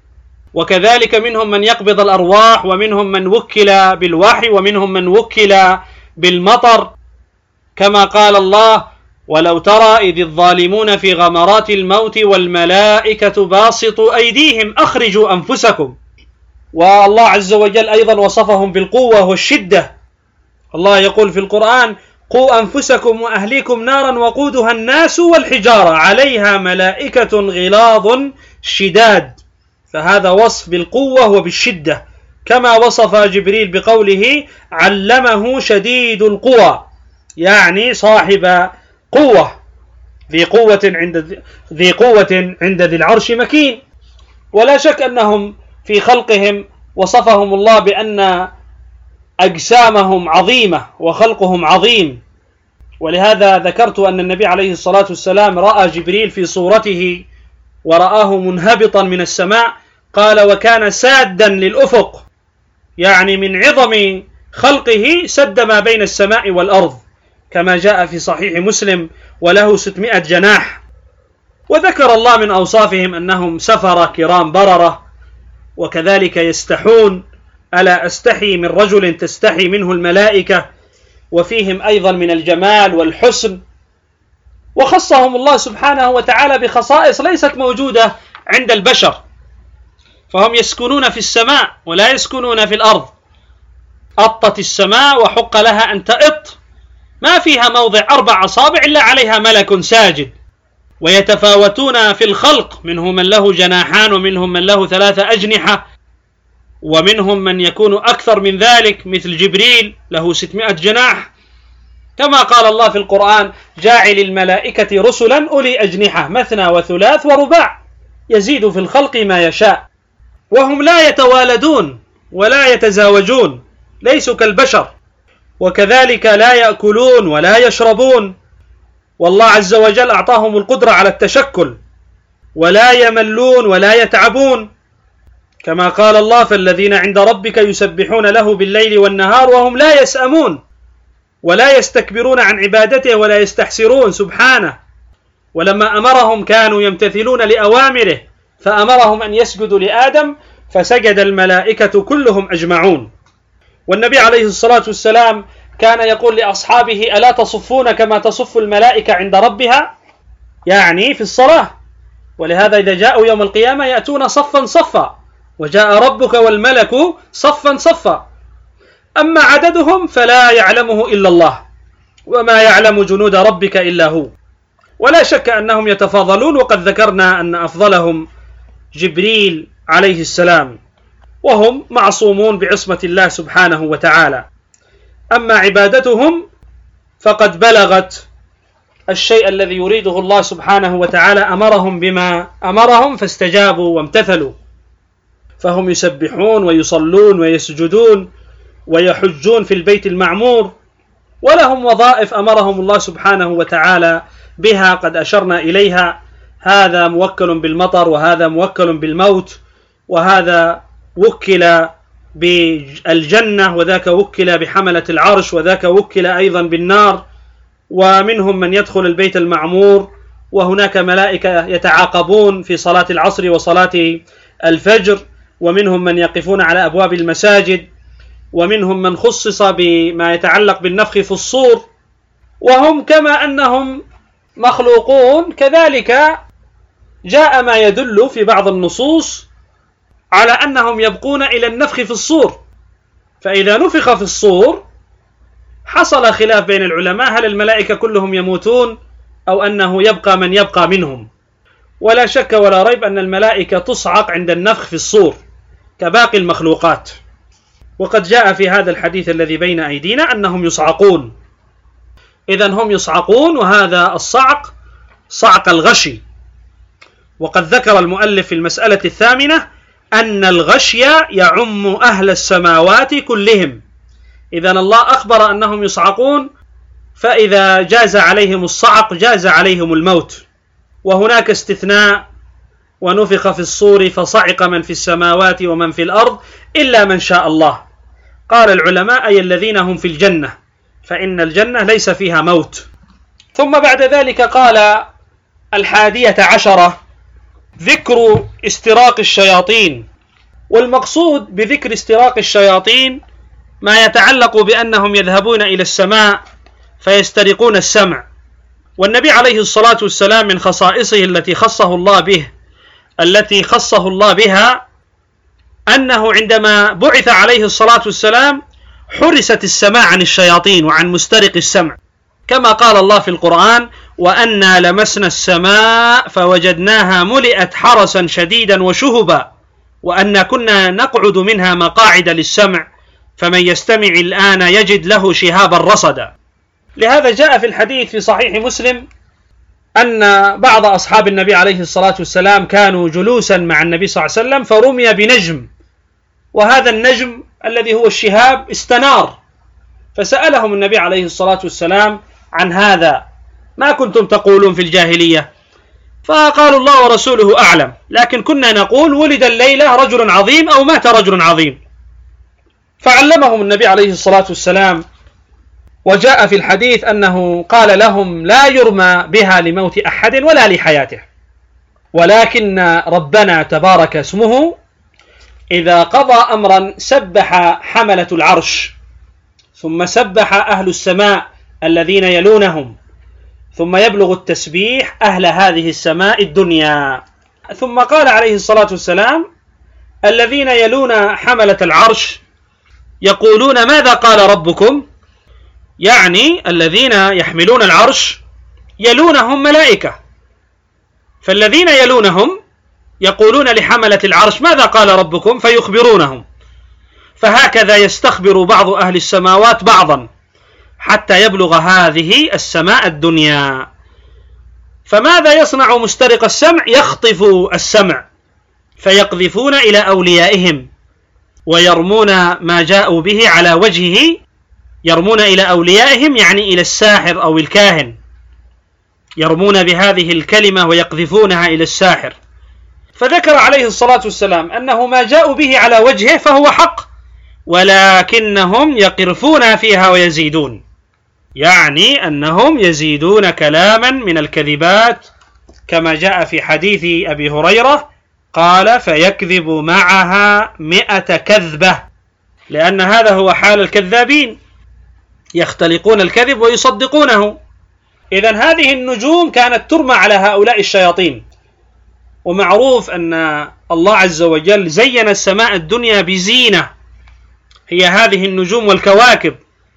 [SPEAKER 2] وكذلك منهم من يقبض الأرواح، ومنهم من وكل بالوحي، ومنهم من وكل بالمطر، كما قال الله: ولو ترى إذ الظالمون في غمرات الموت والملائكة باسطوا أيديهم أخرجوا أنفسكم. والله عز وجل أيضا وصفهم بالقوة والشدة. الله يقول في القرآن: قوا أنفسكم وأهليكم نارا وقودها الناس والحجارة عليها ملائكة غلاظ شداد. فهذا وصف بالقوة وبالشدة، كما وصف جبريل بقوله: علمه شديد القوى، يعني صاحب قوة، ذي قوة عند ذي العرش مكين. ولا شك أنهم في خلقهم وصفهم الله بأن أجسامهم عظيمة وخلقهم عظيم. ولهذا ذكرت أن النبي عليه الصلاة والسلام رأى جبريل في صورته ورآه منهبطا من السماء، قال: وكان سادا للأفق، يعني من عظم خلقه سد ما بين السماء والأرض، كما جاء في صحيح مسلم: وله 600 جناح. وذكر الله من أوصافهم أنهم سفرة كرام بررة، وكذلك يستحون: ألا أستحي من رجل تستحي منه الملائكة. وفيهم أيضا من الجمال والحسن. وخصهم الله سبحانه وتعالى بخصائص ليست موجودة عند البشر، فهم يسكنون في السماء ولا يسكنون في الأرض. أطت السماء وحق لها أن تأط، ما فيها موضع 4 أصابع إلا عليها ملك ساجد. ويتفاوتون في الخلق، منهم من له جناحان، ومنهم من له 3 أجنحة، ومنهم من يكون أكثر من ذلك مثل جبريل له 600 جناح، كما قال الله في القرآن: جاعل الملائكة رسلا أولي أجنحة مثنى وثلاث ورباع يزيد في الخلق ما يشاء. وهم لا يتوالدون ولا يتزاوجون، ليسوا كالبشر. وكذلك لا يأكلون ولا يشربون، والله عز وجل أعطاهم القدرة على التشكل ولا يملون ولا يتعبون، كما قال الله: فالذين عند ربك يسبحون له بالليل والنهار وهم لا يسأمون ولا يستكبرون عن عبادته ولا يستحسرون سبحانه. ولما أمرهم كانوا يمتثلون لأوامره، فأمرهم أن يسجدوا لآدم فسجد الملائكة كلهم أجمعون. والنبي عليه الصلاة والسلام كان يقول لأصحابه: ألا تصفون كما تصف الملائكة عند ربها؟ يعني في الصلاة. ولهذا إذا جاءوا يوم القيامة يأتون صفا صفا، وجاء ربك والملك صفا صفا. أما عددهم فلا يعلمه إلا الله، وما يعلم جنود ربك إلا هو. ولا شك أنهم يتفاضلون، وقد ذكرنا أن أفضلهم جبريل عليه السلام، وهم معصومون بعصمة الله سبحانه وتعالى. أما عبادتهم فقد بلغت الشيء الذي يريده الله سبحانه وتعالى، أمرهم بما أمرهم فاستجابوا وامتثلوا، فهم يسبحون ويصلون ويسجدون ويحجون في البيت المعمور، ولهم وظائف أمرهم الله سبحانه وتعالى بها قد أشرنا إليها. هذا موكل بالمطر، وهذا موكل بالموت، وهذا وكل بالجنة، وذاك وكل بحملة العرش، وذاك وكل أيضا بالنار. ومنهم من يدخل البيت المعمور، وهناك ملائكة يتعاقبون في صلاة العصر وصلاة الفجر، ومنهم من يقفون على أبواب المساجد، ومنهم من خصص بما يتعلق بالنفخ في الصور. وهم كما أنهم مخلوقون كذلك جاء ما يدل في بعض النصوص على أنهم يبقون إلى النفخ في الصور. فإذا نفخ في الصور حصل خلاف بين العلماء: هل الملائكة كلهم يموتون أو أنه يبقى من يبقى منهم؟ ولا شك ولا ريب أن الملائكة تصعق عند النفخ في الصور كباقي المخلوقات. وقد جاء في هذا الحديث الذي بين أيدينا أنهم يصعقون. إذن هم يصعقون، وهذا الصعق صعق الغشي. وقد ذكر المؤلف في المسألة 8 أن الغشي يعم أهل السماوات كلهم. إذن الله أخبر أنهم يصعقون، فإذا جاز عليهم الصعق جاز عليهم الموت. وهناك استثناء: ونفخ في الصور فصعق من في السماوات ومن في الأرض إلا من شاء الله. قال العلماء: أي الذين هم في الجنة، فإن الجنة ليس فيها موت. ثم بعد ذلك قال 11 ذكر استراق الشياطين. والمقصود بذكر استراق الشياطين ما يتعلق بأنهم يذهبون إلى السماء فيسترقون السمع. والنبي عليه الصلاة والسلام من خصائصه التي خصه الله بها أنه عندما بعث عليه الصلاة والسلام حرست السماء عن الشياطين وعن مسترق السمع، كما قال الله في القرآن: وأنا لمسنا السماء فوجدناها ملئت حرسا شديدا وشهبا وأنا كنا نقعد منها مقاعد للسمع فمن يستمع الآن يجد له شهابا رصدا. لهذا جاء في الحديث في صحيح مسلم أن بعض أصحاب النبي عليه الصلاة والسلام كانوا جلوسا مع النبي صلى الله عليه وسلم فرمي بنجم، وهذا النجم الذي هو الشهاب استنار، فسألهم النبي عليه الصلاة والسلام عن هذا: ما كنتم تقولون في الجاهلية؟ فقالوا: الله ورسوله أعلم، لكن كنا نقول ولد الليلة رجل عظيم أو مات رجل عظيم. فعلمهم النبي عليه الصلاة والسلام. وجاء في الحديث أنه قال لهم: لا يرمى بها لموت أحد ولا لحياته، ولكن ربنا تبارك اسمه إذا قضى أمرا سبح حملة العرش، ثم سبح أهل السماء الذين يلونهم، ثم يبلغ التسبيح أهل هذه السماء الدنيا. ثم قال عليه الصلاة والسلام: الذين يلون حملة العرش يقولون: ماذا قال ربكم؟ يعني الذين يحملون العرش يلونهم ملائكة، فالذين يلونهم يقولون لحملة العرش: ماذا قال ربكم؟ فيخبرونهم. فهكذا يستخبر بعض أهل السماوات بعضا حتى يبلغ هذه السماء الدنيا. فماذا يصنع مسترق السمع؟ يخطف السمع فيقذفون إلى أوليائهم ويرمون ما جاءوا به على وجهه، يرمون إلى أوليائهم يعني إلى الساحر أو الكاهن. يرمون بهذه الكلمة ويقذفونها إلى الساحر. فذكر عليه الصلاة والسلام أنه ما جاءوا به على وجهه فهو حق، ولكنهم يقرفون فيها ويزيدون، يعني أنهم يزيدون كلاما من الكذبات، كما جاء في حديث أبي هريرة قال: فيكذب معها 100 كذبة، لأن هذا هو حال الكذابين، يختلقون الكذب ويصدقونه. إذن هذه النجوم كانت ترمى على هؤلاء الشياطين. ومعروف أن الله عز وجل زين السماء الدنيا بزينة هي هذه النجوم والكواكب،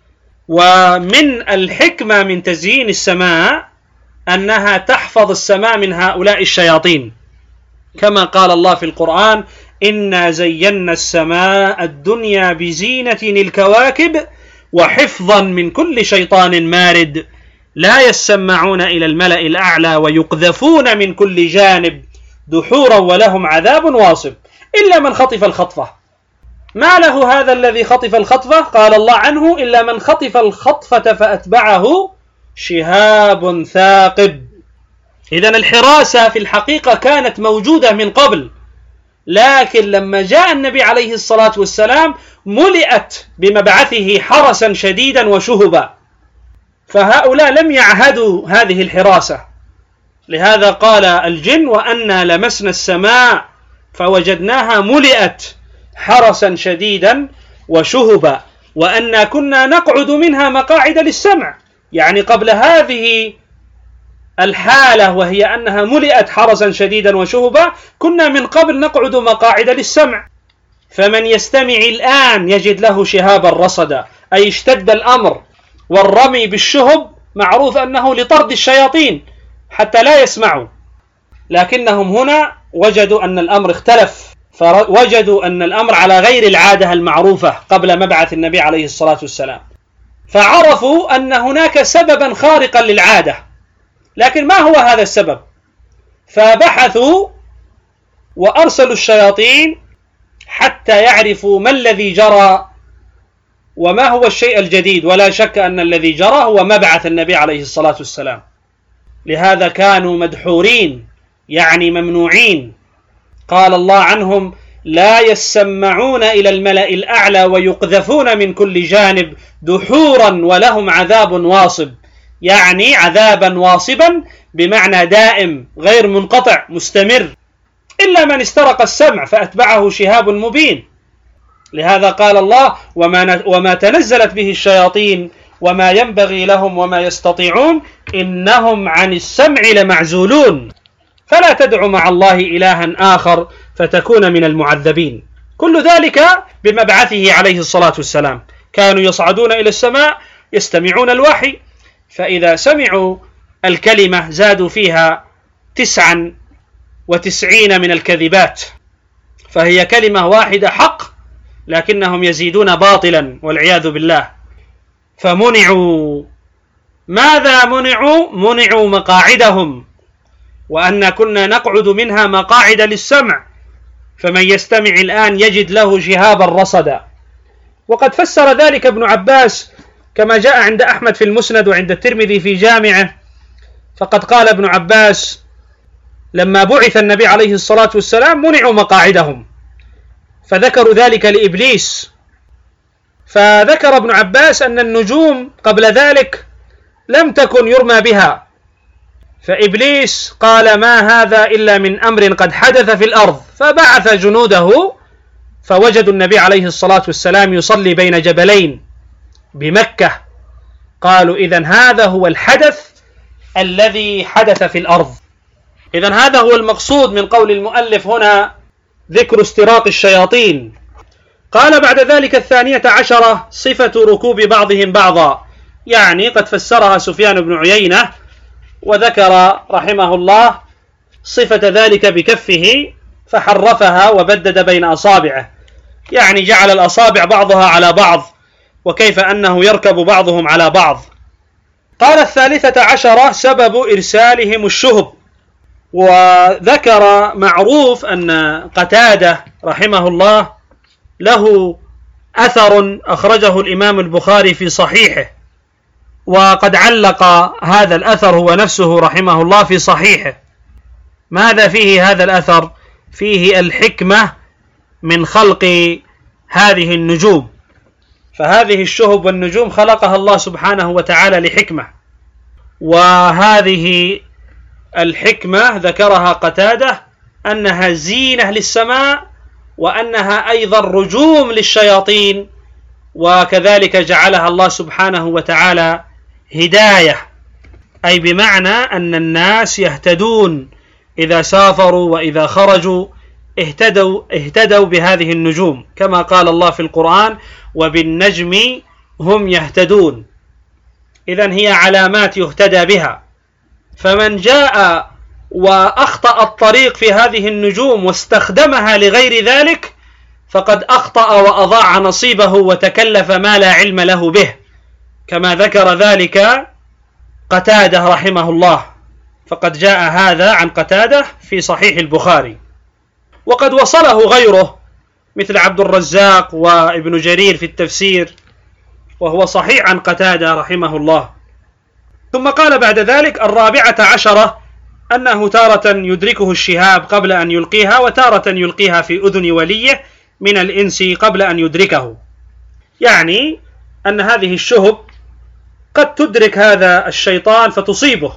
[SPEAKER 2] ومن الحكمة من تزيين السماء أنها تحفظ السماء من هؤلاء الشياطين، كما قال الله في القرآن: إنا زينا السماء الدنيا بزينة الكواكب وحفظا من كل شيطان مارد لا يسمعون إلى الملأ الأعلى ويقذفون من كل جانب دحورا ولهم عذاب واصب إلا من خطف الخطفة. ما له هذا الذي خطف الخطفة؟ قال الله عنه: إلا من خطف الخطفة فأتبعه شهاب ثاقب. إذن الحراسة في الحقيقة كانت موجودة من قبل، لكن لما جاء النبي عليه الصلاة والسلام ملئت بمبعثه حرسا شديدا وشهبا، فهؤلاء لم يعهدوا هذه الحراسة. لهذا قال الجن: وأنا لمسنا السماء فوجدناها ملئت حرسا شديدا وشهبا وأنا كنا نقعد منها مقاعد للسمع. يعني قبل هذه الحالة وهي أنها ملئت حرسا شديدا وشهبا كنا من قبل نقعد مقاعد للسمع، فمن يستمع الآن يجد له شهابا رصدا، أي اشتد الأمر. والرمي بالشهب معروف أنه لطرد الشياطين حتى لا يسمعوا، لكنهم هنا وجدوا أن الأمر اختلف، فوجدوا أن الأمر على غير العادة المعروفة قبل مبعث النبي عليه الصلاة والسلام، فعرفوا أن هناك سببا خارقا للعادة. لكن ما هو هذا السبب؟ فبحثوا وأرسلوا الشياطين حتى يعرفوا ما الذي جرى وما هو الشيء الجديد. ولا شك أن الذي جرى هو مبعث النبي عليه الصلاة والسلام، لهذا كانوا مدحورين يعني ممنوعين. قال الله عنهم: لا يسمعون إلى الملأ الأعلى ويقذفون من كل جانب دحورا ولهم عذاب واصب، يعني عذابا واصبا بمعنى دائم غير منقطع مستمر، إلا من استرق السمع فأتبعه شهاب مبين. لهذا قال الله: وما تنزلت به الشياطين وما ينبغي لهم وما يستطيعون إنهم عن السمع لمعزولون فلا تدع مع الله إلها آخر فتكون من المعذبين. كل ذلك بمبعثه عليه الصلاة والسلام. كانوا يصعدون إلى السماء يستمعون الوحي، فإذا سمعوا الكلمة زادوا فيها 99 من الكذبات، فهي كلمة واحدة حق لكنهم يزيدون باطلا والعياذ بالله. فمنعوا، ماذا منعوا؟ منعوا مقاعدهم، وأن كنا نقعد منها مقاعد للسمع، فمن يستمع الآن يجد له شهابا رصدا. وقد فسر ذلك ابن عباس كما جاء عند أحمد في المسند وعند الترمذي في جامعه. فقد قال ابن عباس: لما بعث النبي عليه الصلاة والسلام منعوا مقاعدهم، فذكروا ذلك لإبليس. فذكر ابن عباس أن النجوم قبل ذلك لم تكن يرمى بها، فإبليس قال: ما هذا إلا من أمر قد حدث في الأرض، فبعث جنوده فوجدوا النبي عليه الصلاة والسلام يصلي بين جبلين بمكة. قالوا: إذن هذا هو الحدث الذي حدث في الأرض. إذن هذا هو المقصود من قول المؤلف هنا ذكر استراق الشياطين. قال بعد ذلك: 12 صفة ركوب بعضهم بعضا، يعني قد فسرها سفيان بن عيينة وذكر رحمه الله صفة ذلك بكفه فحرفها وبدد بين أصابعه، يعني جعل الأصابع بعضها على بعض وكيف أنه يركب بعضهم على بعض. قال 13 سبب إرسالهم الشهب. وذكر معروف أن قتادة رحمه الله له أثر أخرجه الإمام البخاري في صحيحه، وقد علق هذا الأثر هو نفسه رحمه الله في صحيحه. ماذا فيه هذا الأثر؟ فيه الحكمة من خلق هذه النجوم، فهذه الشهب والنجوم خلقها الله سبحانه وتعالى لحكمة، وهذه الحكمة ذكرها قتادة أنها زينة للسماء، وأنها أيضا رجوم للشياطين، وكذلك جعلها الله سبحانه وتعالى هداية، أي بمعنى أن الناس يهتدون إذا سافروا وإذا خرجوا اهتدوا بهذه النجوم، كما قال الله في القرآن: وبالنجم هم يهتدون. إذن هي علامات يهتدى بها، فمن جاء وأخطأ الطريق في هذه النجوم واستخدمها لغير ذلك فقد أخطأ وأضاع نصيبه وتكلف ما لا علم له به، كما ذكر ذلك قتادة رحمه الله، فقد جاء هذا عن قتادة في صحيح البخاري، وقد وصله غيره مثل عبد الرزاق وابن جرير في التفسير، وهو صحيح عن قتادة رحمه الله. ثم قال بعد ذلك: 14 أنه تارة يدركه الشهاب قبل أن يلقيها، وتارة يلقيها في أذن وليه من الإنس قبل أن يدركه، يعني أن هذه الشهب قد تدرك هذا الشيطان فتصيبه،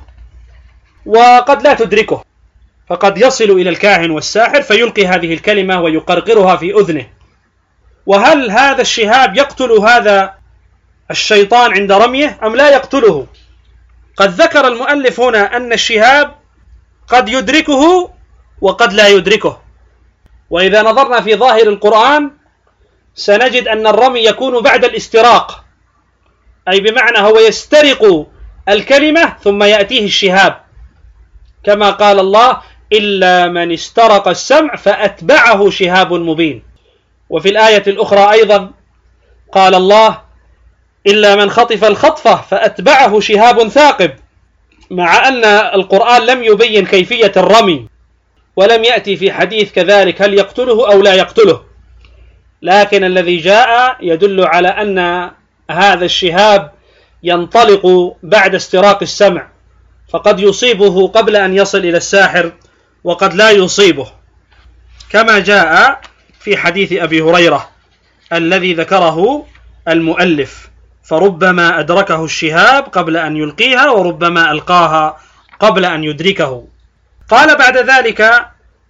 [SPEAKER 2] وقد لا تدركه، فقد يصل إلى الكاهن والساحر فيلقي هذه الكلمة ويقرقرها في أذنه. وهل هذا الشهاب يقتل هذا الشيطان عند رميه أم لا يقتله؟ قد ذكر المؤلف هنا أن الشهاب قد يدركه وقد لا يدركه، وإذا نظرنا في ظاهر القرآن سنجد أن الرمي يكون بعد الاستراق، أي بمعنى هو يسترق الكلمة ثم يأتيه الشهاب، كما قال الله: إلا من استرق السمع فأتبعه شهاب مبين. وفي الآية الأخرى أيضا قال الله: إلا من خطف الخطفة فأتبعه شهاب ثاقب، مع أن القرآن لم يبين كيفية الرمي، ولم يأتي في حديث كذلك هل يقتله أو لا يقتله، لكن الذي جاء يدل على أن هذا الشهاب ينطلق بعد استراق السمع، فقد يصيبه قبل أن يصل إلى الساحر وقد لا يصيبه، كما جاء في حديث أبي هريرة الذي ذكره المؤلف: فربما أدركه الشهاب قبل أن يلقيها وربما ألقاها قبل أن يدركه. قال بعد ذلك: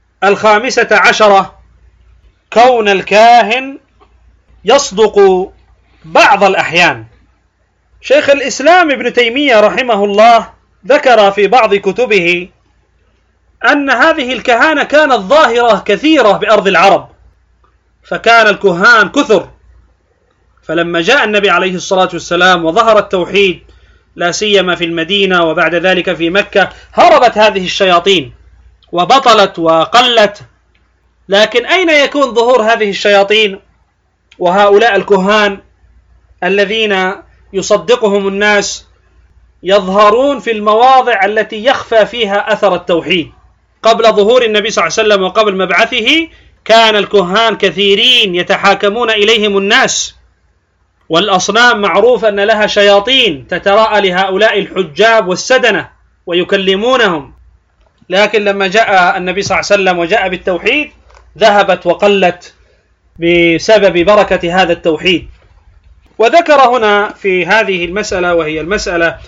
[SPEAKER 2] 15 كون الكاهن يصدق بعض الأحيان. شيخ الإسلام ابن تيمية رحمه الله ذكر في بعض كتبه أن هذه الكهانة كانت ظاهرة كثيرة بأرض العرب، فكان الكهان كثر، فلما جاء النبي عليه الصلاة والسلام وظهر التوحيد لا سيما في المدينة وبعد ذلك في مكة، هربت هذه الشياطين وبطلت وقلت. لكن أين يكون ظهور هذه الشياطين وهؤلاء الكهان الذين يصدقهم الناس؟ يظهرون في المواضع التي يخفى فيها أثر التوحيد. قبل ظهور النبي صلى الله عليه وسلم وقبل مبعثه كان الكهان كثيرين يتحاكمون إليهم الناس، والأصنام معروف أن لها شياطين تتراءى لهؤلاء الحجاب والسدنة ويكلمونهم، لكن لما جاء النبي صلى الله عليه وسلم وجاء بالتوحيد ذهبت وقلت بسبب بركة هذا التوحيد. وذكر هنا في هذه المسألة وهي المسألة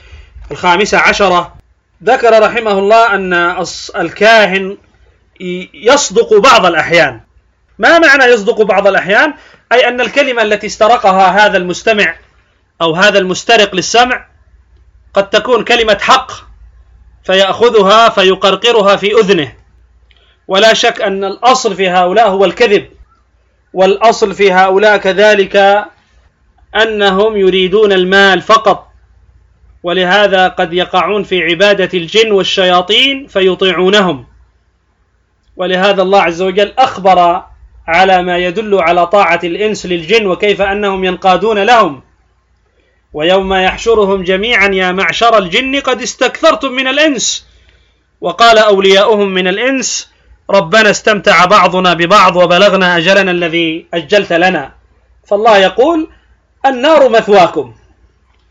[SPEAKER 2] 15 ذكر رحمه الله أن الكاهن يصدق بعض الأحيان. ما معنى يصدق بعض الأحيان؟ أي أن الكلمة التي استرقها هذا المستمع أو هذا المسترق للسمع قد تكون كلمة حق فيأخذها فيقرقرها في أذنه، ولا شك أن الأصل في هؤلاء هو الكذب، والأصل في هؤلاء كذلك أنهم يريدون المال فقط، ولهذا قد يقعون في عبادة الجن والشياطين فيطيعونهم. ولهذا الله عز وجل أخبر على ما يدل على طاعة الإنس للجن وكيف أنهم ينقادون لهم: ويوم يحشرهم جميعا يا معشر الجن قد استكثرتم من الإنس، وقال أولياؤهم من الإنس ربنا استمتع بعضنا ببعض وبلغنا أجلنا الذي أجلت لنا. فالله يقول: النار مثواكم،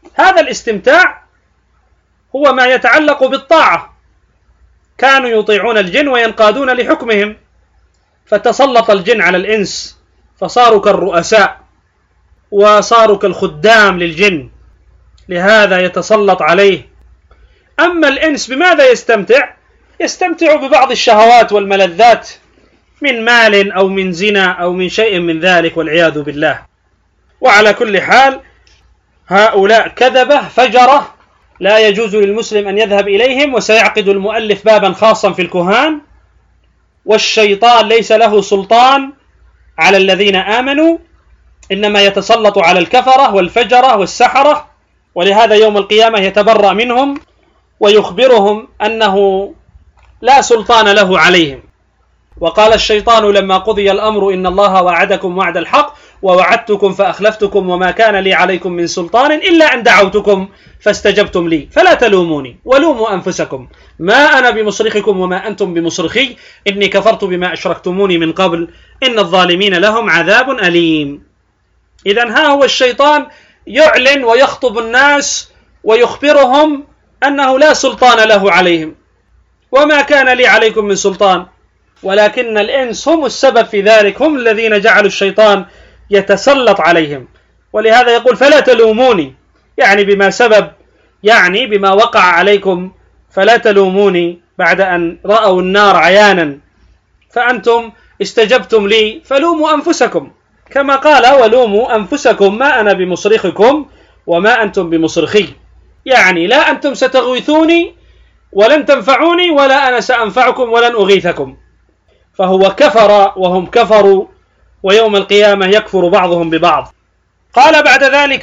[SPEAKER 2] هذا الاستمتاع هو ما يتعلق بالطاعة، كانوا يطيعون الجن وينقادون لحكمهم، فتسلط الجن على الإنس فصاروا كالرؤساء وصاروا كالخدام للجن، لهذا يتسلط عليه. أما الإنس بماذا يستمتع؟ يستمتع ببعض الشهوات والملذات من مال أو من زنا أو من شيء من ذلك والعياذ بالله. وعلى كل حال هؤلاء كذبة فجرة لا يجوز للمسلم أن يذهب إليهم، وسيعقد المؤلف بابا خاصا في الكهان. والشيطان ليس له سلطان على الذين آمنوا، إنما يتسلط على الكفرة والفجرة والسحرة، ولهذا يوم القيامة يتبرأ منهم ويخبرهم أنه لا سلطان له عليهم. وقال الشيطان لما قضي الأمر إن الله وعدكم وعد الحق ووعدتكم فأخلفتكم وما كان لي عليكم من سلطان إلا أن دعوتكم فاستجبتم لي فلا تلوموني ولوموا أنفسكم ما أنا بمصرخكم وما أنتم بمصرخي إني كفرت بما أشركتموني من قبل إن الظالمين لهم عذاب أليم. إذن ها هو الشيطان يعلن ويخطب الناس ويخبرهم أنه لا سلطان له عليهم، وما كان لي عليكم من سلطان، ولكن الإنس هم السبب في ذلك، هم الذين جعلوا الشيطان يتسلط عليهم. ولهذا يقول فلا تلوموني، يعني بما سبب، يعني بما وقع عليكم، فلا تلوموني بعد أن رأوا النار عيانا فأنتم استجبتم لي فلوموا أنفسكم، كما قال ولوموا أنفسكم ما أنا بمصرخكم وما أنتم بمصرخي، يعني لا أنتم ستغيثوني ولن تنفعوني ولا أنا سأنفعكم ولن أغيثكم. فهو كفر وهم كفروا، ويوم القيامة يكفر بعضهم ببعض. قال بعد ذلك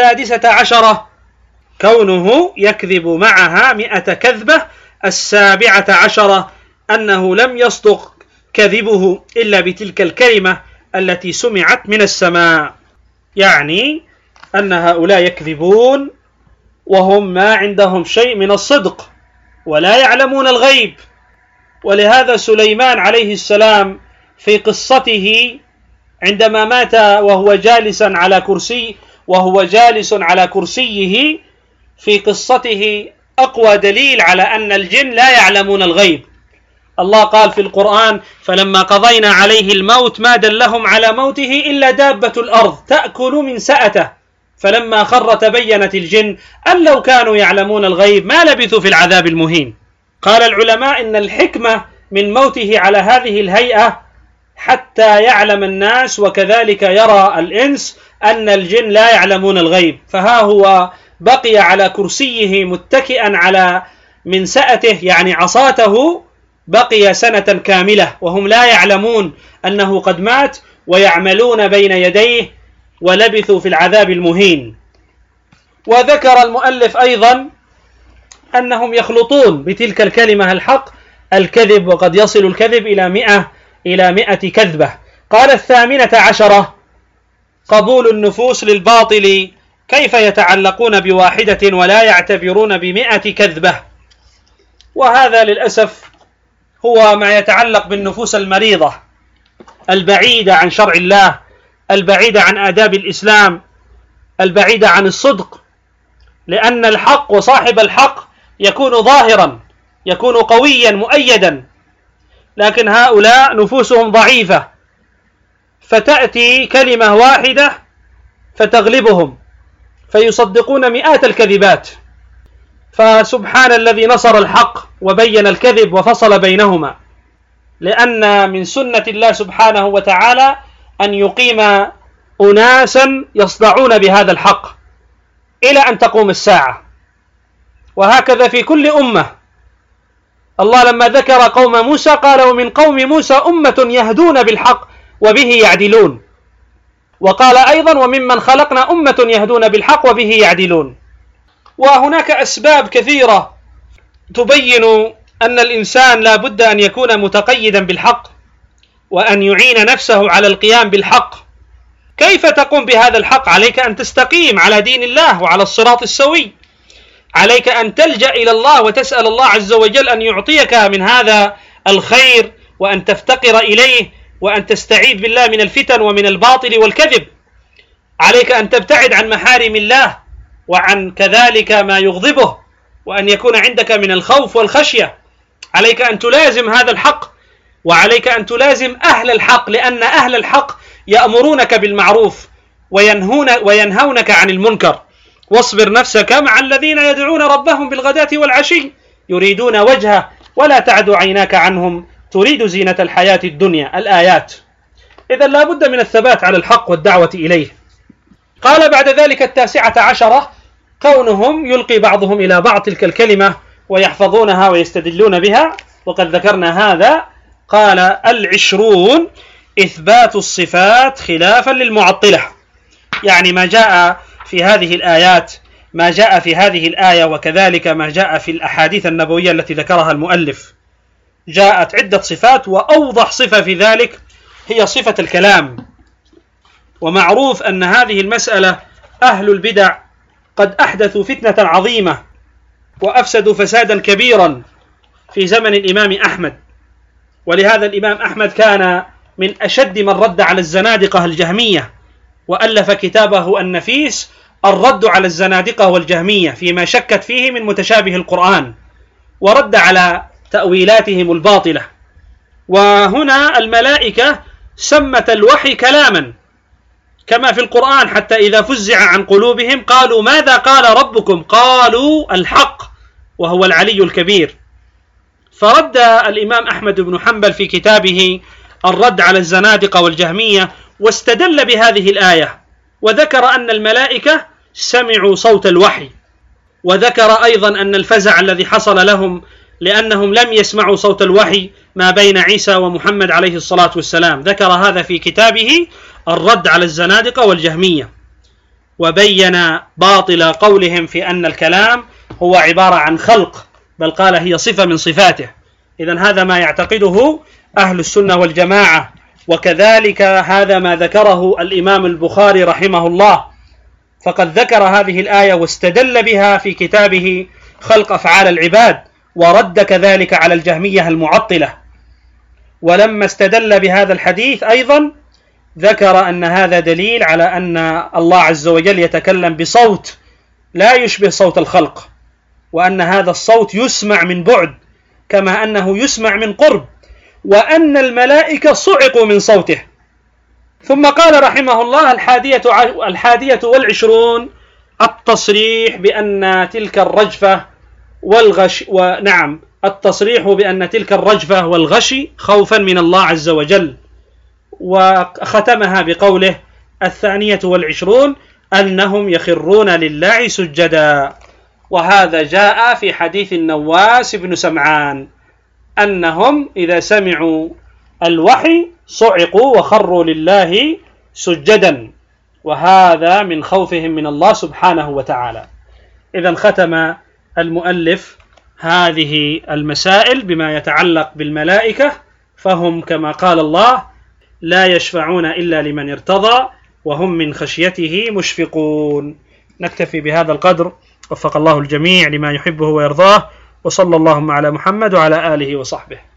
[SPEAKER 2] 16 كونه يكذب معها 100 كذبة. 17 أنه لم يصدق كذبه إلا بتلك الكلمة التي سمعت من السماء، يعني أن هؤلاء يكذبون وهم ما عندهم شيء من الصدق ولا يعلمون الغيب. ولهذا سليمان عليه السلام في قصته عندما مات وهو جالس على كرسيه في قصته أقوى دليل على أن الجن لا يعلمون الغيب. الله قال في القرآن فلما قضينا عليه الموت ما دلهم على موته إلا دابة الأرض تأكل من سأته فلما خر تبينت الجن أن لو كانوا يعلمون الغيب ما لبثوا في العذاب المهين. قال العلماء إن الحكمة من موته على هذه الهيئة حتى يعلم الناس وكذلك يرى الإنس أن الجن لا يعلمون الغيب، فها هو بقي على كرسيه متكئا على منسأته يعني عصاته، بقي سنة كاملة وهم لا يعلمون أنه قد مات ويعملون بين يديه ولبثوا في العذاب المهين. وذكر المؤلف أيضا أنهم يخلطون بتلك الكلمة الحق الكذب، وقد يصل الكذب إلى 100 كذبة. قال 18 قبول النفوس للباطل، كيف يتعلقون بواحدة ولا يعتبرون ب100 كذبة؟ وهذا للأسف هو ما يتعلق بالنفوس المريضة البعيدة عن شرع الله، البعيدة عن آداب الإسلام، البعيدة عن الصدق، لأن الحق وصاحب الحق يكون ظاهرا، يكون قويا مؤيدا، لكن هؤلاء نفوسهم ضعيفة، فتأتي كلمة واحدة فتغلبهم فيصدقون 100 الكذبات. فسبحان الذي نصر الحق وبين الكذب وفصل بينهما، لأن من سنة الله سبحانه وتعالى أن يقيم أناسا يصدعون بهذا الحق إلى أن تقوم الساعة، وهكذا في كل أمة. الله لما ذكر قوم موسى قال ومن قوم موسى أمة يهدون بالحق وبه يعدلون، وقال أيضا وممن خلقنا أمة يهدون بالحق وبه يعدلون. وهناك أسباب كثيرة تبين أن الإنسان لا بد أن يكون متقيدا بالحق وأن يعين نفسه على القيام بالحق. كيف تقوم بهذا الحق؟ عليك أن تستقيم على دين الله وعلى الصراط السوي، عليك أن تلجأ إلى الله وتسأل الله عز وجل أن يعطيك من هذا الخير، وأن تفتقر إليه، وأن تستعيذ بالله من الفتن ومن الباطل والكذب. عليك أن تبتعد عن محارم الله وعن كذلك ما يغضبه، وأن يكون عندك من الخوف والخشية. عليك أن تلازم هذا الحق، وعليك أن تلازم أهل الحق، لأن أهل الحق يأمرونك بالمعروف وينهونك عن المنكر. واصبر نفسك مع الذين يدعون ربهم بالغداة والعشي يريدون وجهه ولا تعد عيناك عنهم تريد زينة الحياة الدنيا. الآيات. إذن لا بد من الثبات على الحق والدعوة إليه. قال بعد ذلك 19 كونهم يلقي بعضهم إلى بعض تلك الكلمة ويحفظونها ويستدلون بها، وقد ذكرنا هذا. قال 20 إثبات الصفات خلافا للمعطلة، يعني ما جاء في هذه الآيات، ما جاء في هذه الآية، وكذلك ما جاء في الأحاديث النبوية التي ذكرها المؤلف. جاءت عدة صفات، وأوضح صفة في ذلك هي صفة الكلام. ومعروف أن هذه المسألة أهل البدع قد أحدثوا فتنة عظيمة وأفسدوا فسادا كبيرا في زمن الإمام أحمد. ولهذا الإمام أحمد كان من أشد من رد على الزنادقة الجهمية، وألف كتابه النفيس الرد على الزنادقة والجهمية فيما شكت فيه من متشابه القرآن، ورد على تأويلاتهم الباطلة. وهنا الملائكة سمت الوحي كلاما كما في القرآن، حتى إذا فزع عن قلوبهم قالوا ماذا قال ربكم؟ قالوا الحق وهو العلي الكبير. فرد الإمام أحمد بن حنبل في كتابه الرد على الزنادقة والجهمية، واستدل بهذه الآية، وذكر أن الملائكة سمعوا صوت الوحي، وذكر أيضا أن الفزع الذي حصل لهم لأنهم لم يسمعوا صوت الوحي ما بين عيسى ومحمد عليه الصلاة والسلام. ذكر هذا في كتابه الرد على الزنادقة والجهمية، وبين باطل قولهم في أن الكلام هو عبارة عن خلق، بل قال هي صفة من صفاته. إذن هذا ما يعتقده أهل السنة والجماعة، وكذلك هذا ما ذكره الإمام البخاري رحمه الله، فقد ذكر هذه الآية واستدل بها في كتابه خلق أفعال العباد، ورد كذلك على الجهمية المعطلة. ولما استدل بهذا الحديث أيضا ذكر أن هذا دليل على أن الله عز وجل يتكلم بصوت لا يشبه صوت الخلق، وأن هذا الصوت يسمع من بعد كما أنه يسمع من قرب، وأن الملائكة صعقوا من صوته. ثم قال رحمه الله 21 التصريح بأن تلك الرجفة والغش، ونعم التصريح بأن تلك الرجفة والغشي خوفا من الله عز وجل. وختمها بقوله 22 أنهم يخرون لله سجدا. وهذا جاء في حديث النواس بن سمعان أنهم إذا سمعوا الوحي صعقوا وخروا لله سجدا، وهذا من خوفهم من الله سبحانه وتعالى. إذن ختم المؤلف هذه المسائل بما يتعلق بالملائكة، فهم كما قال الله لا يشفعون إلا لمن ارتضى وهم من خشيته مشفقون. نكتفي بهذا القدر، وفق الله الجميع لما يحبه ويرضاه، وصلى اللهم على محمد وعلى آله وصحبه.